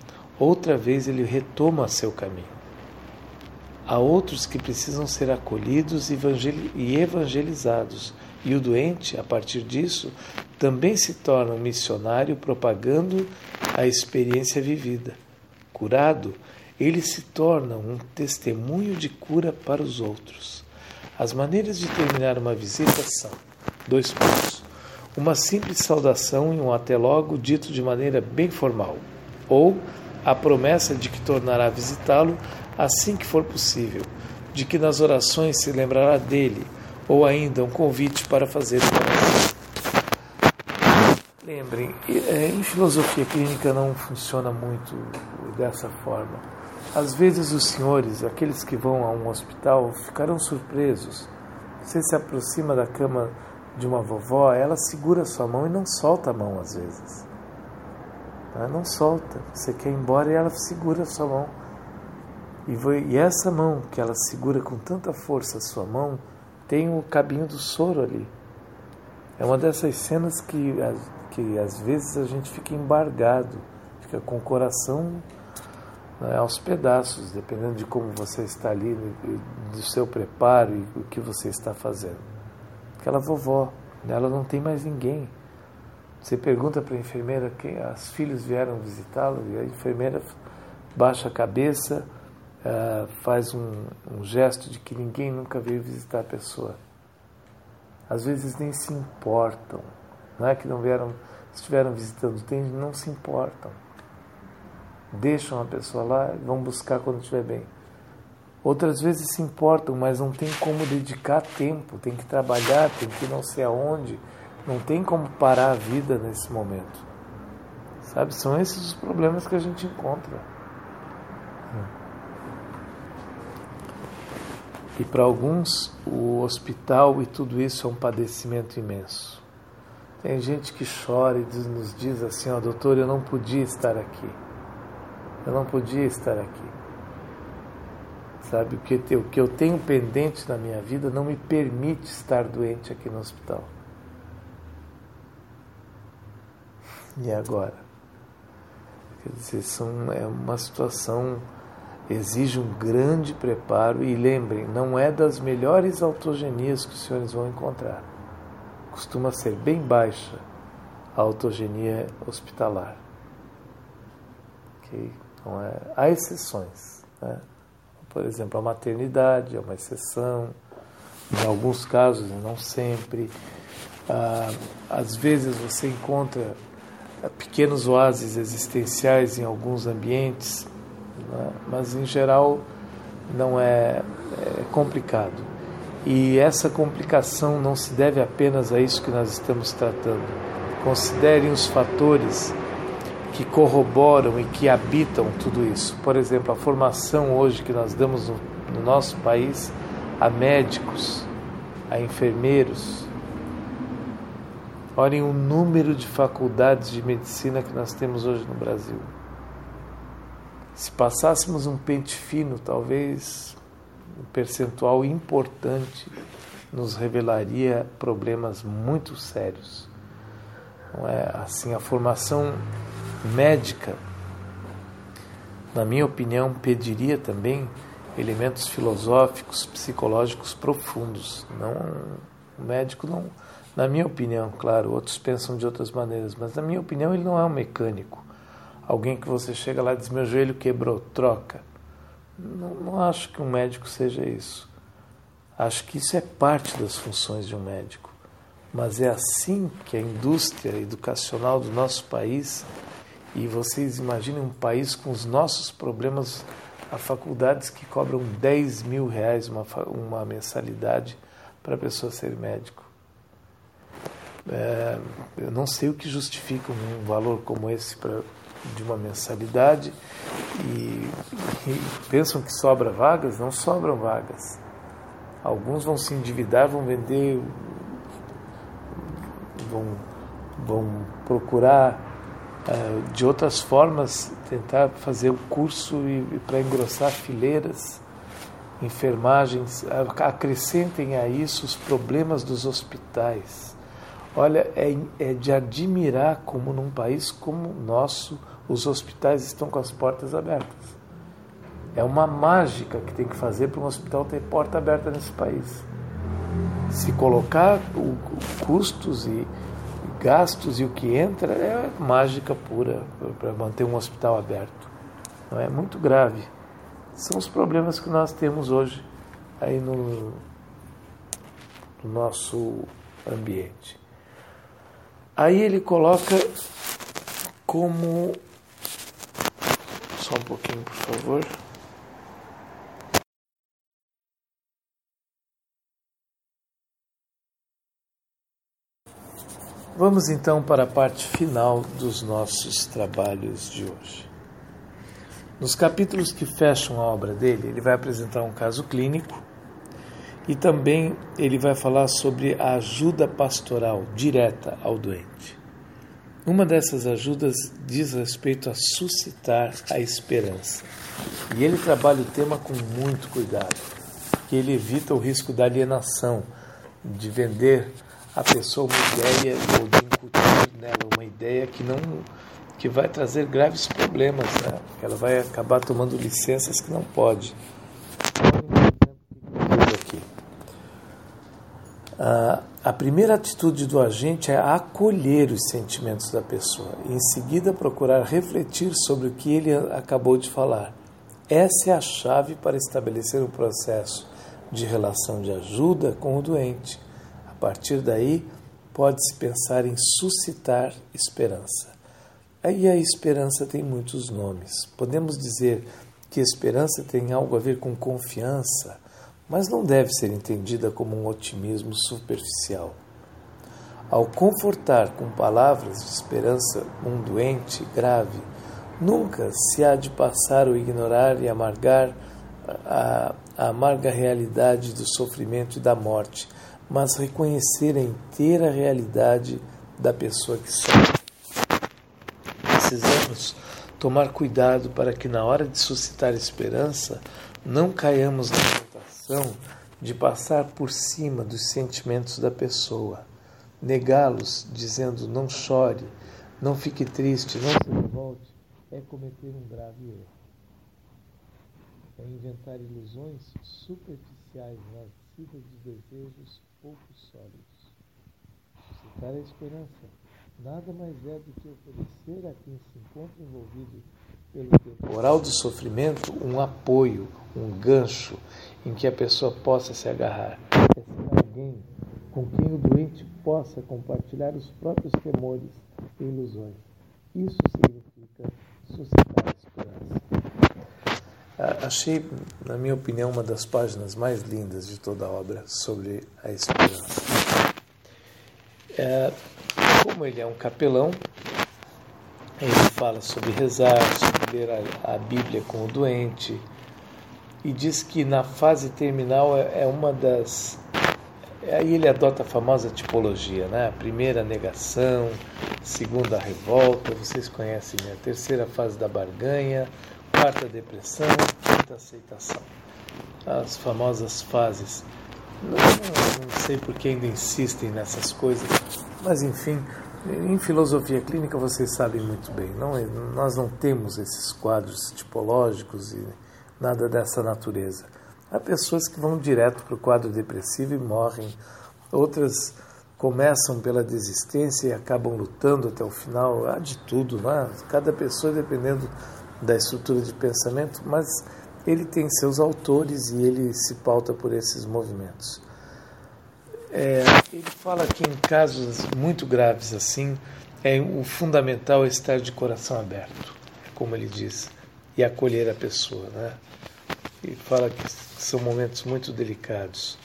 outra vez ele retoma seu caminho. Há outros que precisam ser acolhidos e evangelizados, e o doente, a partir disso, também se torna um missionário propagando a experiência vivida. Curado, ele se torna um testemunho de cura para os outros. As maneiras de terminar uma visita são: dois pontos. Uma simples saudação e um até logo dito de maneira bem formal, ou a promessa de que tornará a visitá-lo assim que for possível, de que nas orações se lembrará dele, ou ainda um convite para fazer o Lembrem, em filosofia clínica não funciona muito dessa forma. Às vezes os senhores, aqueles que vão a um hospital, ficarão surpresos. Você se aproxima da cama de uma vovó, ela segura sua mão e não solta a mão às vezes. Ela não solta. Você quer ir embora e ela segura a sua mão. E, foi, e essa mão que ela segura com tanta força a sua mão, tem o cabinho do soro ali. É uma dessas cenas que, que às vezes a gente fica embargado, fica com o coração, né, aos pedaços, dependendo de como você está ali, do seu preparo e o que você está fazendo. Aquela vovó, ela não tem mais ninguém. Você pergunta para a enfermeira quem as filhas vieram visitá-la, e a enfermeira baixa a cabeça, uh, faz um, um gesto de que ninguém nunca veio visitar a pessoa. Às vezes nem se importam. Não é que não vieram, estiveram visitando, tem, não se importam. Deixam a pessoa lá e vão buscar quando estiver bem. Outras vezes se importam, mas não tem como dedicar tempo, tem que trabalhar, tem que ir não sei aonde, não tem como parar a vida nesse momento. Sabe, são esses os problemas que a gente encontra. E para alguns, o hospital e tudo isso é um padecimento imenso. Tem gente que chora e nos diz assim, ó, doutor, eu não podia estar aqui. Eu não podia estar aqui. Sabe, o que, eu, o que eu tenho pendente na minha vida não me permite estar doente aqui no hospital. E agora? Quer dizer, são, é uma situação, exige um grande preparo, e lembrem, não é das melhores autogenias que os senhores vão encontrar. Costuma ser bem baixa a autogenia hospitalar. Okay? Então, é, há exceções, né? Por exemplo, a maternidade é uma exceção, em alguns casos, não sempre. Ah, às vezes você encontra pequenos oásis existenciais em alguns ambientes, né? Mas em geral não é, é complicado. E essa complicação não se deve apenas a isso que nós estamos tratando. Considerem os fatores que corroboram e que habitam tudo isso. Por exemplo, a formação hoje que nós damos no, no nosso país a médicos, a enfermeiros. Olhem o número de faculdades de medicina que nós temos hoje no Brasil. Se passássemos um pente fino, talvez um percentual importante nos revelaria problemas muito sérios. Não é assim, a formação médica, na minha opinião, pediria também elementos filosóficos, psicológicos profundos. Não, o médico não, na minha opinião, claro, outros pensam de outras maneiras, mas na minha opinião ele não é um mecânico. Alguém que você chega lá e diz, meu joelho quebrou, troca. Não, não acho que um médico seja isso. Acho que isso é parte das funções de um médico. Mas é assim que a indústria educacional do nosso país, e vocês imaginem um país com os nossos problemas, há faculdades que cobram dez mil reais uma, uma mensalidade para a pessoa ser médico. É, eu não sei o que justifica um valor como esse pra, de uma mensalidade, e, e pensam que sobra vagas? Não sobram vagas. Alguns vão se endividar, vão vender, vão, vão procurar Uh, de outras formas, tentar fazer o curso e, e para engrossar fileiras, enfermagens. Acrescentem a isso os problemas dos hospitais. Olha, é, é de admirar como num país como o nosso, os hospitais estão com as portas abertas. É uma mágica que tem que fazer para um hospital ter porta aberta nesse país. Se colocar o, o custos e gastos e o que entra, é mágica pura para manter um hospital aberto. Não é muito grave. São os problemas que nós temos hoje aí no, no nosso ambiente. Aí ele coloca como... Só um pouquinho, por favor. Vamos então para a parte final dos nossos trabalhos de hoje. Nos capítulos que fecham a obra dele, ele vai apresentar um caso clínico e também ele vai falar sobre a ajuda pastoral direta ao doente. Uma dessas ajudas diz respeito a suscitar a esperança. E ele trabalha o tema com muito cuidado, que ele evita o risco da alienação, de vender a pessoa uma ideia ou de incutir nela uma ideia que não que vai trazer graves problemas, né? Ela vai acabar tomando licenças que não pode. Aqui. Ah, a primeira atitude do agente é acolher os sentimentos da pessoa e em seguida procurar refletir sobre o que ele acabou de falar. Essa é a chave para estabelecer um processo de relação de ajuda com o doente. A partir daí, pode-se pensar em suscitar esperança. Aí a esperança tem muitos nomes. Podemos dizer que esperança tem algo a ver com confiança, mas não deve ser entendida como um otimismo superficial. Ao confortar com palavras de esperança um doente grave, nunca se há de passar ou ignorar e amargar a, a amarga realidade do sofrimento e da morte, mas reconhecer a inteira realidade da pessoa que sofre. Precisamos tomar cuidado para que na hora de suscitar esperança não caiamos na tentação de passar por cima dos sentimentos da pessoa, negá-los dizendo não chore, não fique triste, não se revolte, é cometer um grave erro. É inventar ilusões superficiais nascidas de desejos pouco sólidos. Suscitar a esperança nada mais é do que oferecer a quem se encontra envolvido pelo temporal do sofrimento um apoio, um gancho em que a pessoa possa se agarrar. É ser alguém com quem o doente possa compartilhar os próprios temores e ilusões. Isso significa suscitar a esperança. Achei, na minha opinião, uma das páginas mais lindas de toda a obra sobre a esperança. É, como ele é um capelão, ele fala sobre rezar, sobre ler a, a Bíblia com o doente, e diz que na fase terminal é, é uma das... Aí ele adota a famosa tipologia, né? A primeira, a negação, a segunda, a revolta, vocês conhecem, né? A terceira fase da barganha, quarta, a depressão, quinta, a aceitação. As famosas fases. Não, não, não sei por que ainda insistem nessas coisas, mas enfim, em filosofia clínica vocês sabem muito bem, não, nós não temos esses quadros tipológicos e nada dessa natureza. Há pessoas que vão direto para o quadro depressivo e morrem, outras começam pela desistência e acabam lutando até o final. Há de tudo, né? Cada pessoa dependendo da estrutura de pensamento, mas ele tem seus autores e ele se pauta por esses movimentos. É, ele fala que em casos muito graves assim, é, o fundamental é estar de coração aberto, como ele diz, e acolher a pessoa, né? Ele fala que são momentos muito delicados.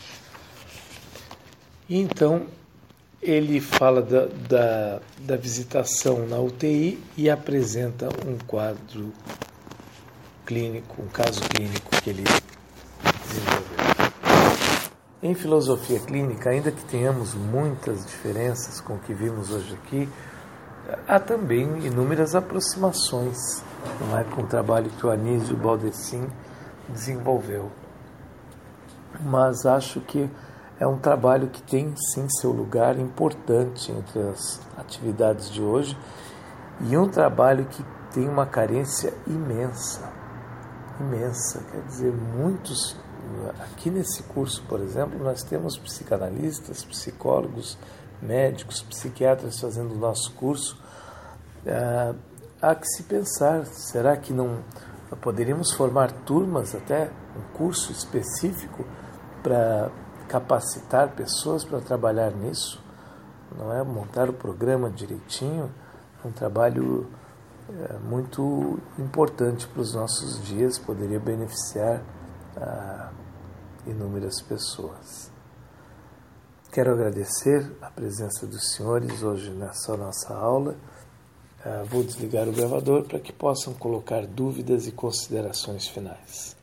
E então, ele fala da, da, da visitação na U T I e apresenta um quadro clínico, um caso clínico que ele desenvolveu. Em filosofia clínica, ainda que tenhamos muitas diferenças com o que vimos hoje aqui, há também inúmeras aproximações, não é, com o trabalho que o Anísio Baldessin desenvolveu. Mas acho que é um trabalho que tem sim seu lugar importante entre as atividades de hoje e um trabalho que tem uma carência imensa, imensa, quer dizer, muitos, aqui nesse curso, por exemplo, nós temos psicanalistas, psicólogos, médicos, psiquiatras fazendo o nosso curso. Ah, há que se pensar, será que não poderíamos formar turmas, até um curso específico para capacitar pessoas para trabalhar nisso? Não é? Montar o programa direitinho, é um trabalho é, muito importante para os nossos dias, poderia beneficiar ah, inúmeras pessoas. Quero agradecer a presença dos senhores hoje nessa nossa aula. Uh, vou desligar o gravador para que possam colocar dúvidas e considerações finais.